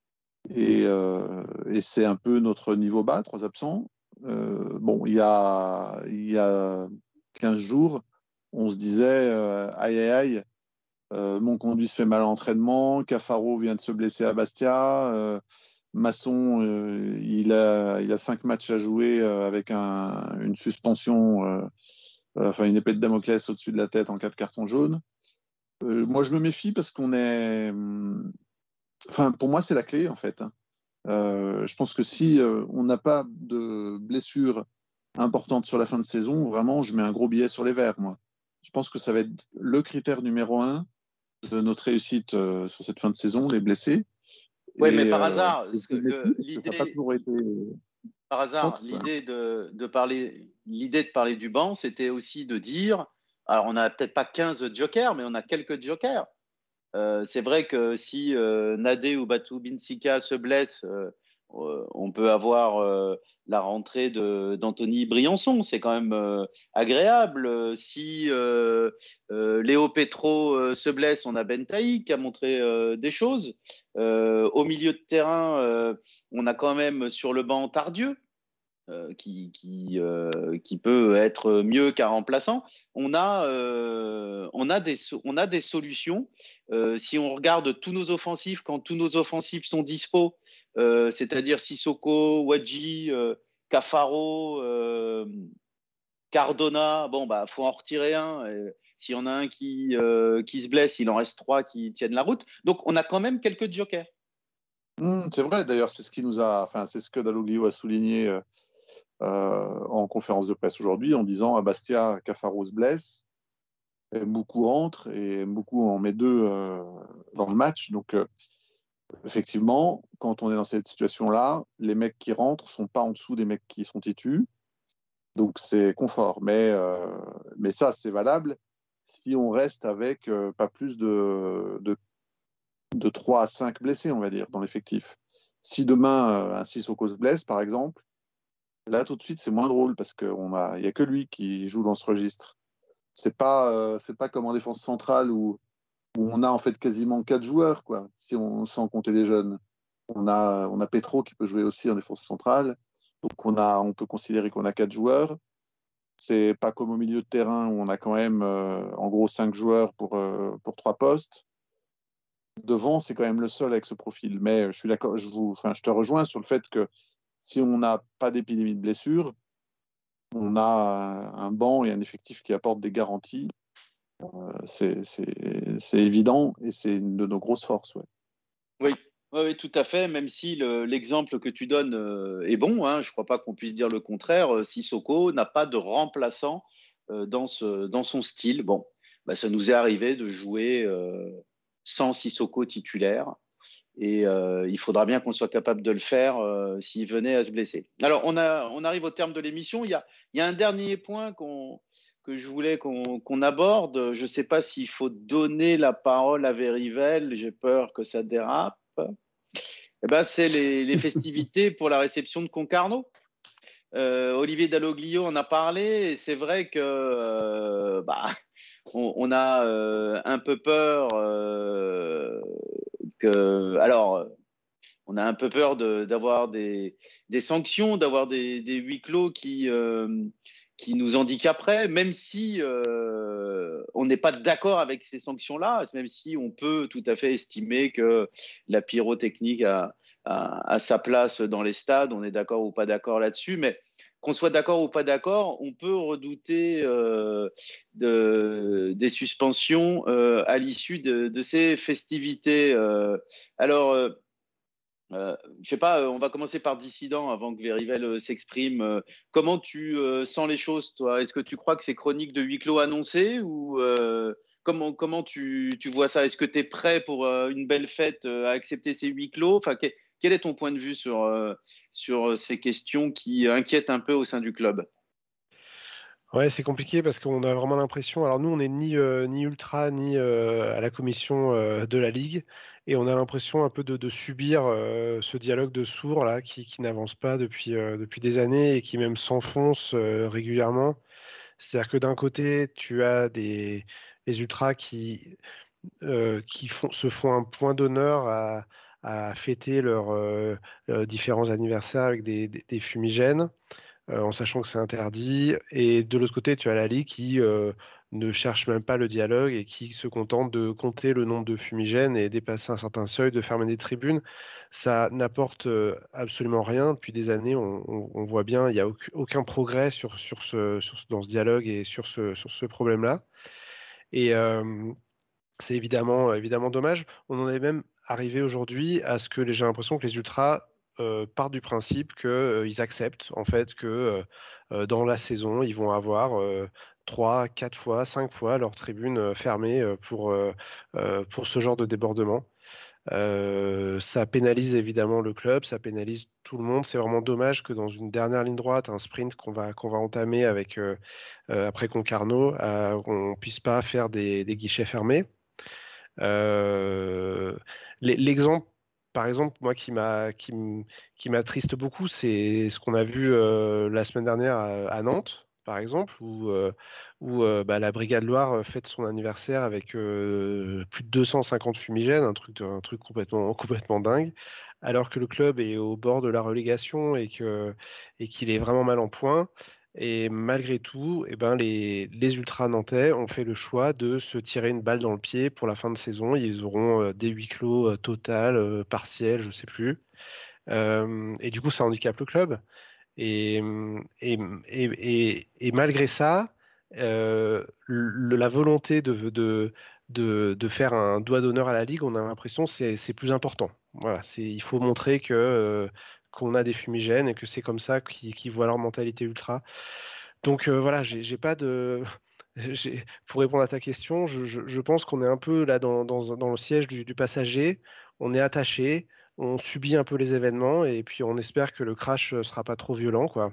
Et c'est un peu notre niveau bas, 3 absents. Bon, il y a 15 jours, on se disait aïe aïe aïe, mon conduit se fait mal à l'entraînement, Cafaro vient de se blesser à Bastia, Masson, il a 5 matchs à jouer avec une suspension, enfin une épée de Damoclès au-dessus de la tête en cas de carton jaune. Moi, je me méfie parce qu'on est. Enfin, pour moi, c'est la clé, en fait. Je pense que si on n'a pas de blessure importante sur la fin de saison, vraiment, je mets un gros billet sur les Verts, moi. Je pense que ça va être le critère numéro 1 de notre réussite sur cette fin de saison, les blessés.
Oui, mais
Et
par hasard,
je me méfie parce que ça n'a pas
l'idée,
toujours été
par hasard,
propre, quoi.
l'idée de parler du banc, c'était aussi de dire, alors on n'a peut-être pas 15 jokers, mais on a quelques jokers. C'est vrai que si Nadé ou Batou Binsika se blessent, on peut avoir la rentrée d'Anthony Briançon. C'est quand même agréable. Si Léo Petro se blesse, on a Bentaï qui a montré des choses. Au milieu de terrain, on a quand même sur le banc Tardieu qui peut être mieux qu'un remplaçant. On a des solutions. Si on regarde tous nos offensifs, quand tous nos offensifs sont dispo, c'est-à-dire Sissoko, Wadji, Cafaro, Cardona, bon, bah, faut en retirer un. S'il y en a un qui se blesse, il en reste 3 qui tiennent la route. Donc, on a quand même quelques jokers.
C'est vrai, d'ailleurs, c'est ce que Dalloglio a souligné en conférence de presse aujourd'hui en disant à Bastia, Cafaro se blesse, Mboukou rentre et Mboukou en met 2 dans le match. Donc effectivement, quand on est dans cette situation-là, les mecs qui rentrent ne sont pas en dessous des mecs qui sont titus. Donc, c'est confort. Mais ça, c'est valable si on reste avec pas plus de 3 à 5 blessés, on va dire, dans l'effectif. Si demain, un Sissoko se blesse, par exemple, là, tout de suite, c'est moins drôle parce qu'il n'y a que lui qui joue dans ce registre. C'est pas comme en défense centrale où on a en fait quasiment 4 joueurs, quoi, sans compter les jeunes. On a Petro qui peut jouer aussi en défense centrale. Donc, on peut considérer qu'on a 4 joueurs. C'est pas comme au milieu de terrain où on a quand même en gros 5 joueurs pour 3 postes. Devant, c'est quand même le seul avec ce profil. Mais je suis d'accord, je te rejoins sur le fait que si on n'a pas d'épidémie de blessures, on a un banc et un effectif qui apporte des garanties. C'est évident et c'est une de nos grosses forces. Ouais.
Oui, tout à fait, même si l'exemple que tu donnes est bon, hein, je ne crois pas qu'on puisse dire le contraire. Sissoko n'a pas de remplaçant dans son style. Bon, ça nous est arrivé de jouer sans Sissoko titulaire et il faudra bien qu'on soit capable de le faire s'il venait à se blesser. Alors, on arrive au terme de l'émission. Il y a un dernier point que je voulais qu'on aborde. Je ne sais pas s'il faut donner la parole à Verivel, j'ai peur que ça dérape. C'est les festivités pour la réception de Concarneau. Olivier Dalloglio en a parlé et c'est vrai que on a un peu peur on a un peu peur d'avoir des sanctions, d'avoir des huis clos qui nous handicaperaient, même si on n'est pas d'accord avec ces sanctions-là, même si on peut tout à fait estimer que la pyrotechnique a sa place dans les stades, on est d'accord ou pas d'accord là-dessus, mais qu'on soit d'accord ou pas d'accord, on peut redouter des suspensions à l'issue de ces festivités. Je sais pas, on va commencer par Dissident avant que Verivel s'exprime. Comment tu sens les choses, toi? Est-ce que tu crois que c'est chronique de huis clos annoncé ou comment tu vois ça? Est-ce que tu es prêt pour une belle fête à accepter ces huis clos? Enfin, quel est ton point de vue sur ces questions qui inquiètent un peu au sein du club?
Ouais, c'est compliqué parce qu'on a vraiment l'impression. Alors nous, on n'est ni ultra ni à la commission de la Ligue, et on a l'impression un peu de subir ce dialogue de sourds là qui n'avance pas depuis des années et qui même s'enfonce régulièrement. C'est-à-dire que d'un côté, tu as les ultras qui se font un point d'honneur à fêter leurs différents anniversaires avec des fumigènes en sachant que c'est interdit. Et de l'autre côté, tu as la Ligue qui ne cherche même pas le dialogue et qui se contente de compter le nombre de fumigènes et dépasser un certain seuil, de fermer des tribunes. Ça n'apporte absolument rien. Depuis des années, on voit bien, il n'y a aucun progrès dans ce dialogue et sur ce problème-là. Et c'est évidemment dommage. On en est même arrivé aujourd'hui à ce que j'ai l'impression que les ultras partent du principe qu'ils acceptent en fait que dans la saison, ils vont avoir 3, 4 fois, 5 fois leur tribune fermée pour ce genre de débordement. Ça pénalise évidemment le club, ça pénalise tout le monde. C'est vraiment dommage que dans une dernière ligne droite, un sprint qu'on va entamer après Concarneau, on ne puisse pas faire des guichets fermés. L'exemple, par exemple, moi qui m'attriste beaucoup, c'est ce qu'on a vu la semaine dernière à Nantes, par exemple, où la Brigade Loire fête son anniversaire avec plus de 250 fumigènes, un truc complètement dingue, alors que le club est au bord de la relégation et qu'il est vraiment mal en point. Et malgré tout, eh ben, les ultras nantais ont fait le choix de se tirer une balle dans le pied pour la fin de saison. Ils auront des huis clos total, partiel, je ne sais plus. Et du coup, ça handicape le club. Et, et malgré ça, la volonté de faire un doigt d'honneur à la Ligue, on a l'impression que c'est plus important. Voilà, il faut montrer qu'on a des fumigènes et que c'est comme ça qu'ils voient leur mentalité ultra. Donc voilà, j'ai pas de. Pour répondre à ta question, je pense qu'on est un peu là dans le siège du passager. on est attaché, on subit un peu les événements et puis on espère que le crash sera pas trop violent, quoi.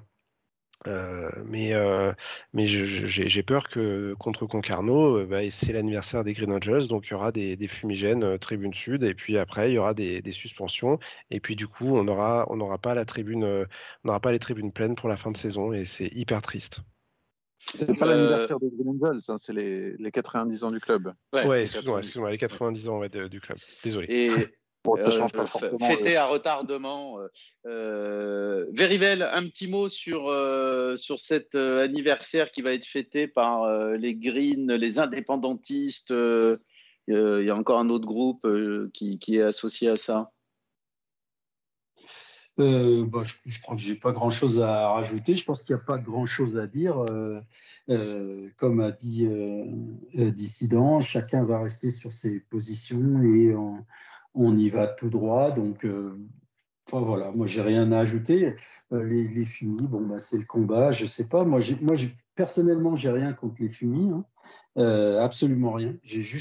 Mais j'ai peur que contre Concarneau, c'est l'anniversaire des Green Angels, donc il y aura des fumigènes tribune sud, et puis après il y aura des suspensions, et puis du coup on n'aura pas la tribune, on n'aura pas les tribunes pleines pour la fin de saison, et c'est hyper triste.
C'est pas l'anniversaire des Green Angels, hein, c'est les 90 ans du club.
Ouais, excuse-moi, les 90 ans du club. Désolé.
Et
bon, ça change pas forcément.
Fêté à retardement. Verivel, un petit mot sur cet anniversaire qui va être fêté par les Greens, les indépendantistes. Il y a encore un autre groupe qui est associé à ça.
Je crois que j'ai pas grand-chose à rajouter. Je pense qu'il n'y a pas grand-chose à dire. Comme a dit Dissident, chacun va rester sur ses positions et on y va tout droit. Donc voilà, moi j'ai rien à ajouter. Les fumis, c'est le combat. Je sais pas. Personnellement, j'ai rien contre les fumis. Hein. Absolument rien.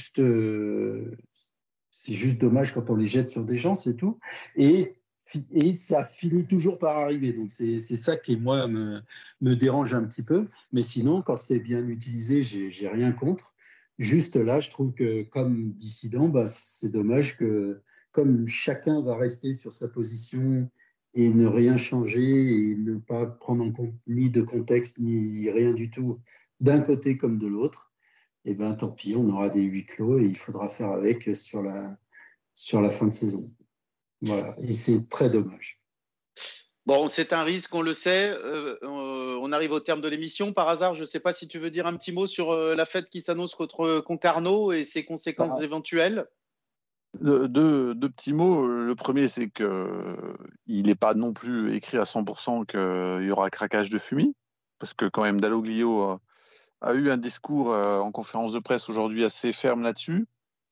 C'est juste dommage quand on les jette sur des gens, c'est tout. Et ça finit toujours par arriver. Donc, c'est ça qui, moi, me dérange un petit peu. Mais sinon, quand c'est bien utilisé, j'ai rien contre. Juste là, je trouve que, comme dissident, c'est dommage que, comme chacun va rester sur sa position et ne rien changer et ne pas prendre en compte ni de contexte, ni rien du tout, d'un côté comme de l'autre, et ben tant pis, on aura des huis clos et il faudra faire avec sur la fin de saison. Voilà, et c'est très dommage.
Bon, c'est un risque, on le sait. On arrive au terme de l'émission. Par hasard, je ne sais pas si tu veux dire un petit mot sur la fête qui s'annonce contre Concarneau et ses conséquences éventuelles.
Deux petits mots. Le premier, c'est qu'il n'est pas non plus écrit à 100% qu'il y aura craquage de fumée, parce que quand même Dalloglio a eu un discours en conférence de presse aujourd'hui assez ferme là-dessus.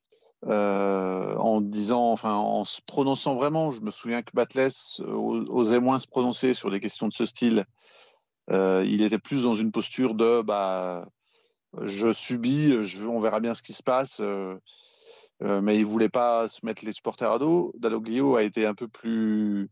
En se prononçant vraiment, je me souviens que Batles osait moins se prononcer sur des questions de ce style. Il était plus dans une posture de je subis, on verra bien ce qui se passe, mais il voulait pas se mettre les supporters à dos. Dalloglio a été un peu plus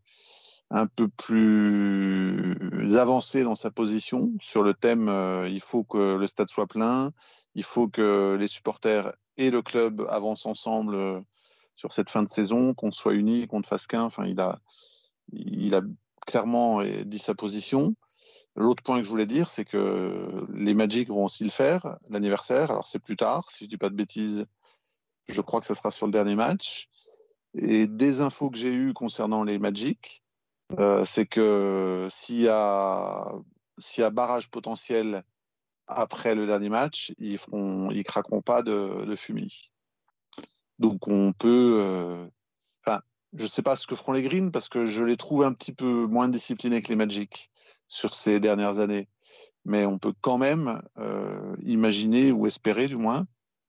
avancé dans sa position sur le thème il faut que le stade soit plein, il faut que les supporters et le club avancent ensemble sur cette fin de saison, qu'on soit unis, qu'on ne fasse qu'un. Enfin, il a clairement dit sa position. L'autre point que je voulais dire, c'est que les Magic vont aussi le faire, l'anniversaire. Alors, c'est plus tard, si je ne dis pas de bêtises, je crois que ça sera sur le dernier match. Et des infos que j'ai eues concernant les Magic, c'est que s'il y a barrage potentiel après le dernier match, ils craqueront pas de fumée. Donc on peut, je sais pas ce que feront les Greens parce que je les trouve un petit peu moins disciplinés que les Magic sur ces dernières années. Mais on peut quand même imaginer ou espérer du moins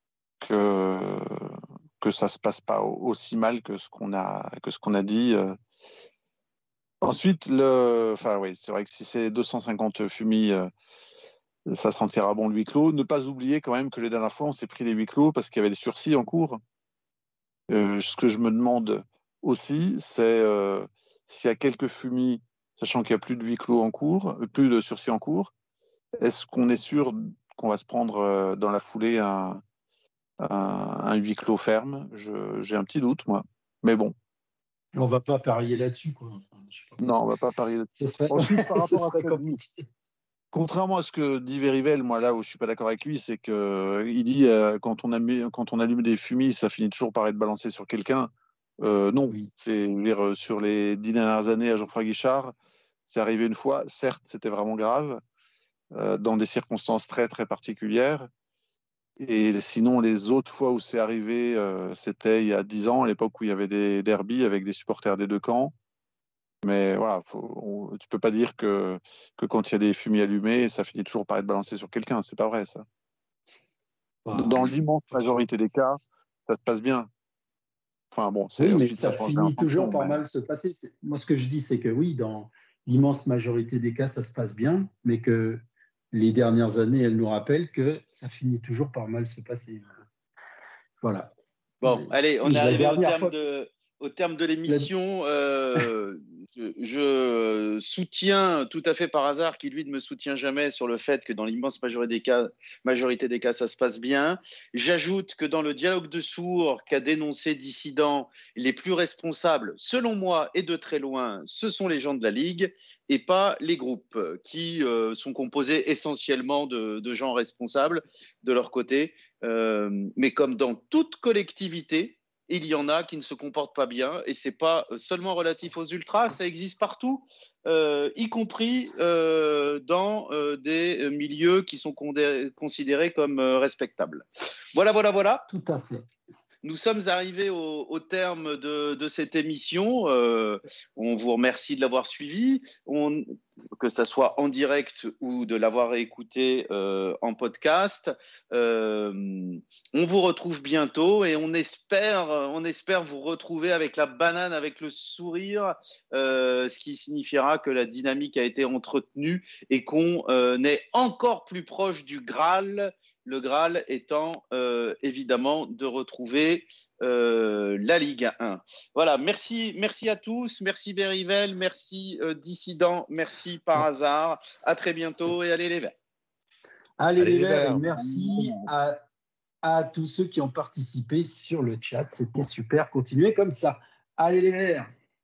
que ça se passe pas aussi mal que ce qu'on a dit. Ensuite, c'est vrai que si c'est 250 fumis, ça sentira bon le huis clos. Ne pas oublier quand même que les dernières fois, on s'est pris des huis clos parce qu'il y avait des sursis en cours. Ce que je me demande aussi, c'est s'il y a quelques fumis, sachant qu'il n'y a plus de huis clos en cours, plus de sursis en cours, est-ce qu'on est sûr qu'on va se prendre dans la foulée un huis clos ferme? J'ai un petit doute, moi. Mais bon.
On va pas parier là-dessus, quoi.
Non, on va pas parier là-dessus.
Ensuite, par rapport à compliqué.
Contrairement à ce que dit Verivel, moi là où je suis pas d'accord avec lui, c'est que il dit quand on allume des fumis, ça finit toujours par être balancé sur quelqu'un. Non,
oui.
C'est sur les 10 dernières années à Geoffroy Guichard, c'est arrivé une fois. Certes, c'était vraiment grave dans des circonstances très très particulières. Et sinon, les autres fois où c'est arrivé, c'était il y a 10 ans, à l'époque où il y avait des derbies avec des supporters des deux camps. Mais voilà, tu peux pas dire que quand il y a des fumées allumées, ça finit toujours par être balancé sur quelqu'un. C'est pas vrai, ça. Dans l'immense majorité des cas, ça se passe bien. Enfin bon,
oui, mais ça finit toujours par mal se passer. Moi, ce que je dis, c'est que oui, dans l'immense majorité des cas, ça se passe bien, mais que les dernières années, elles nous rappellent que ça finit toujours par mal se passer. Voilà.
Bon, allez, on est arrivé au terme Au terme de l'émission, je soutiens tout à fait par hasard, qui lui ne me soutient jamais, sur le fait que dans l'immense majorité des cas, ça se passe bien. J'ajoute que dans le dialogue de sourds qu'a dénoncé Dissident, les plus responsables, selon moi et de très loin, ce sont les gens de la Ligue et pas les groupes qui sont composés essentiellement de gens responsables de leur côté. Mais comme dans toute collectivité, il y en a qui ne se comportent pas bien, et c'est pas seulement relatif aux ultras, ça existe partout, y compris dans des milieux qui sont considérés comme respectables. Voilà.
Tout à fait.
Nous sommes arrivés au terme de cette émission. On vous remercie de l'avoir suivi, que ce soit en direct ou de l'avoir écouté en podcast. On vous retrouve bientôt et on espère vous retrouver avec la banane, avec le sourire, ce qui signifiera que la dynamique a été entretenue et qu'on est encore plus proche du Graal. Le Graal étant évidemment de retrouver la Ligue 1. Voilà, merci à tous, merci Berivel, merci Dissident, merci par hasard. À très bientôt et allez les Verts.
Allez les Verts, et merci à tous ceux qui ont participé sur le chat. C'était super, continuez comme ça. Allez les Verts.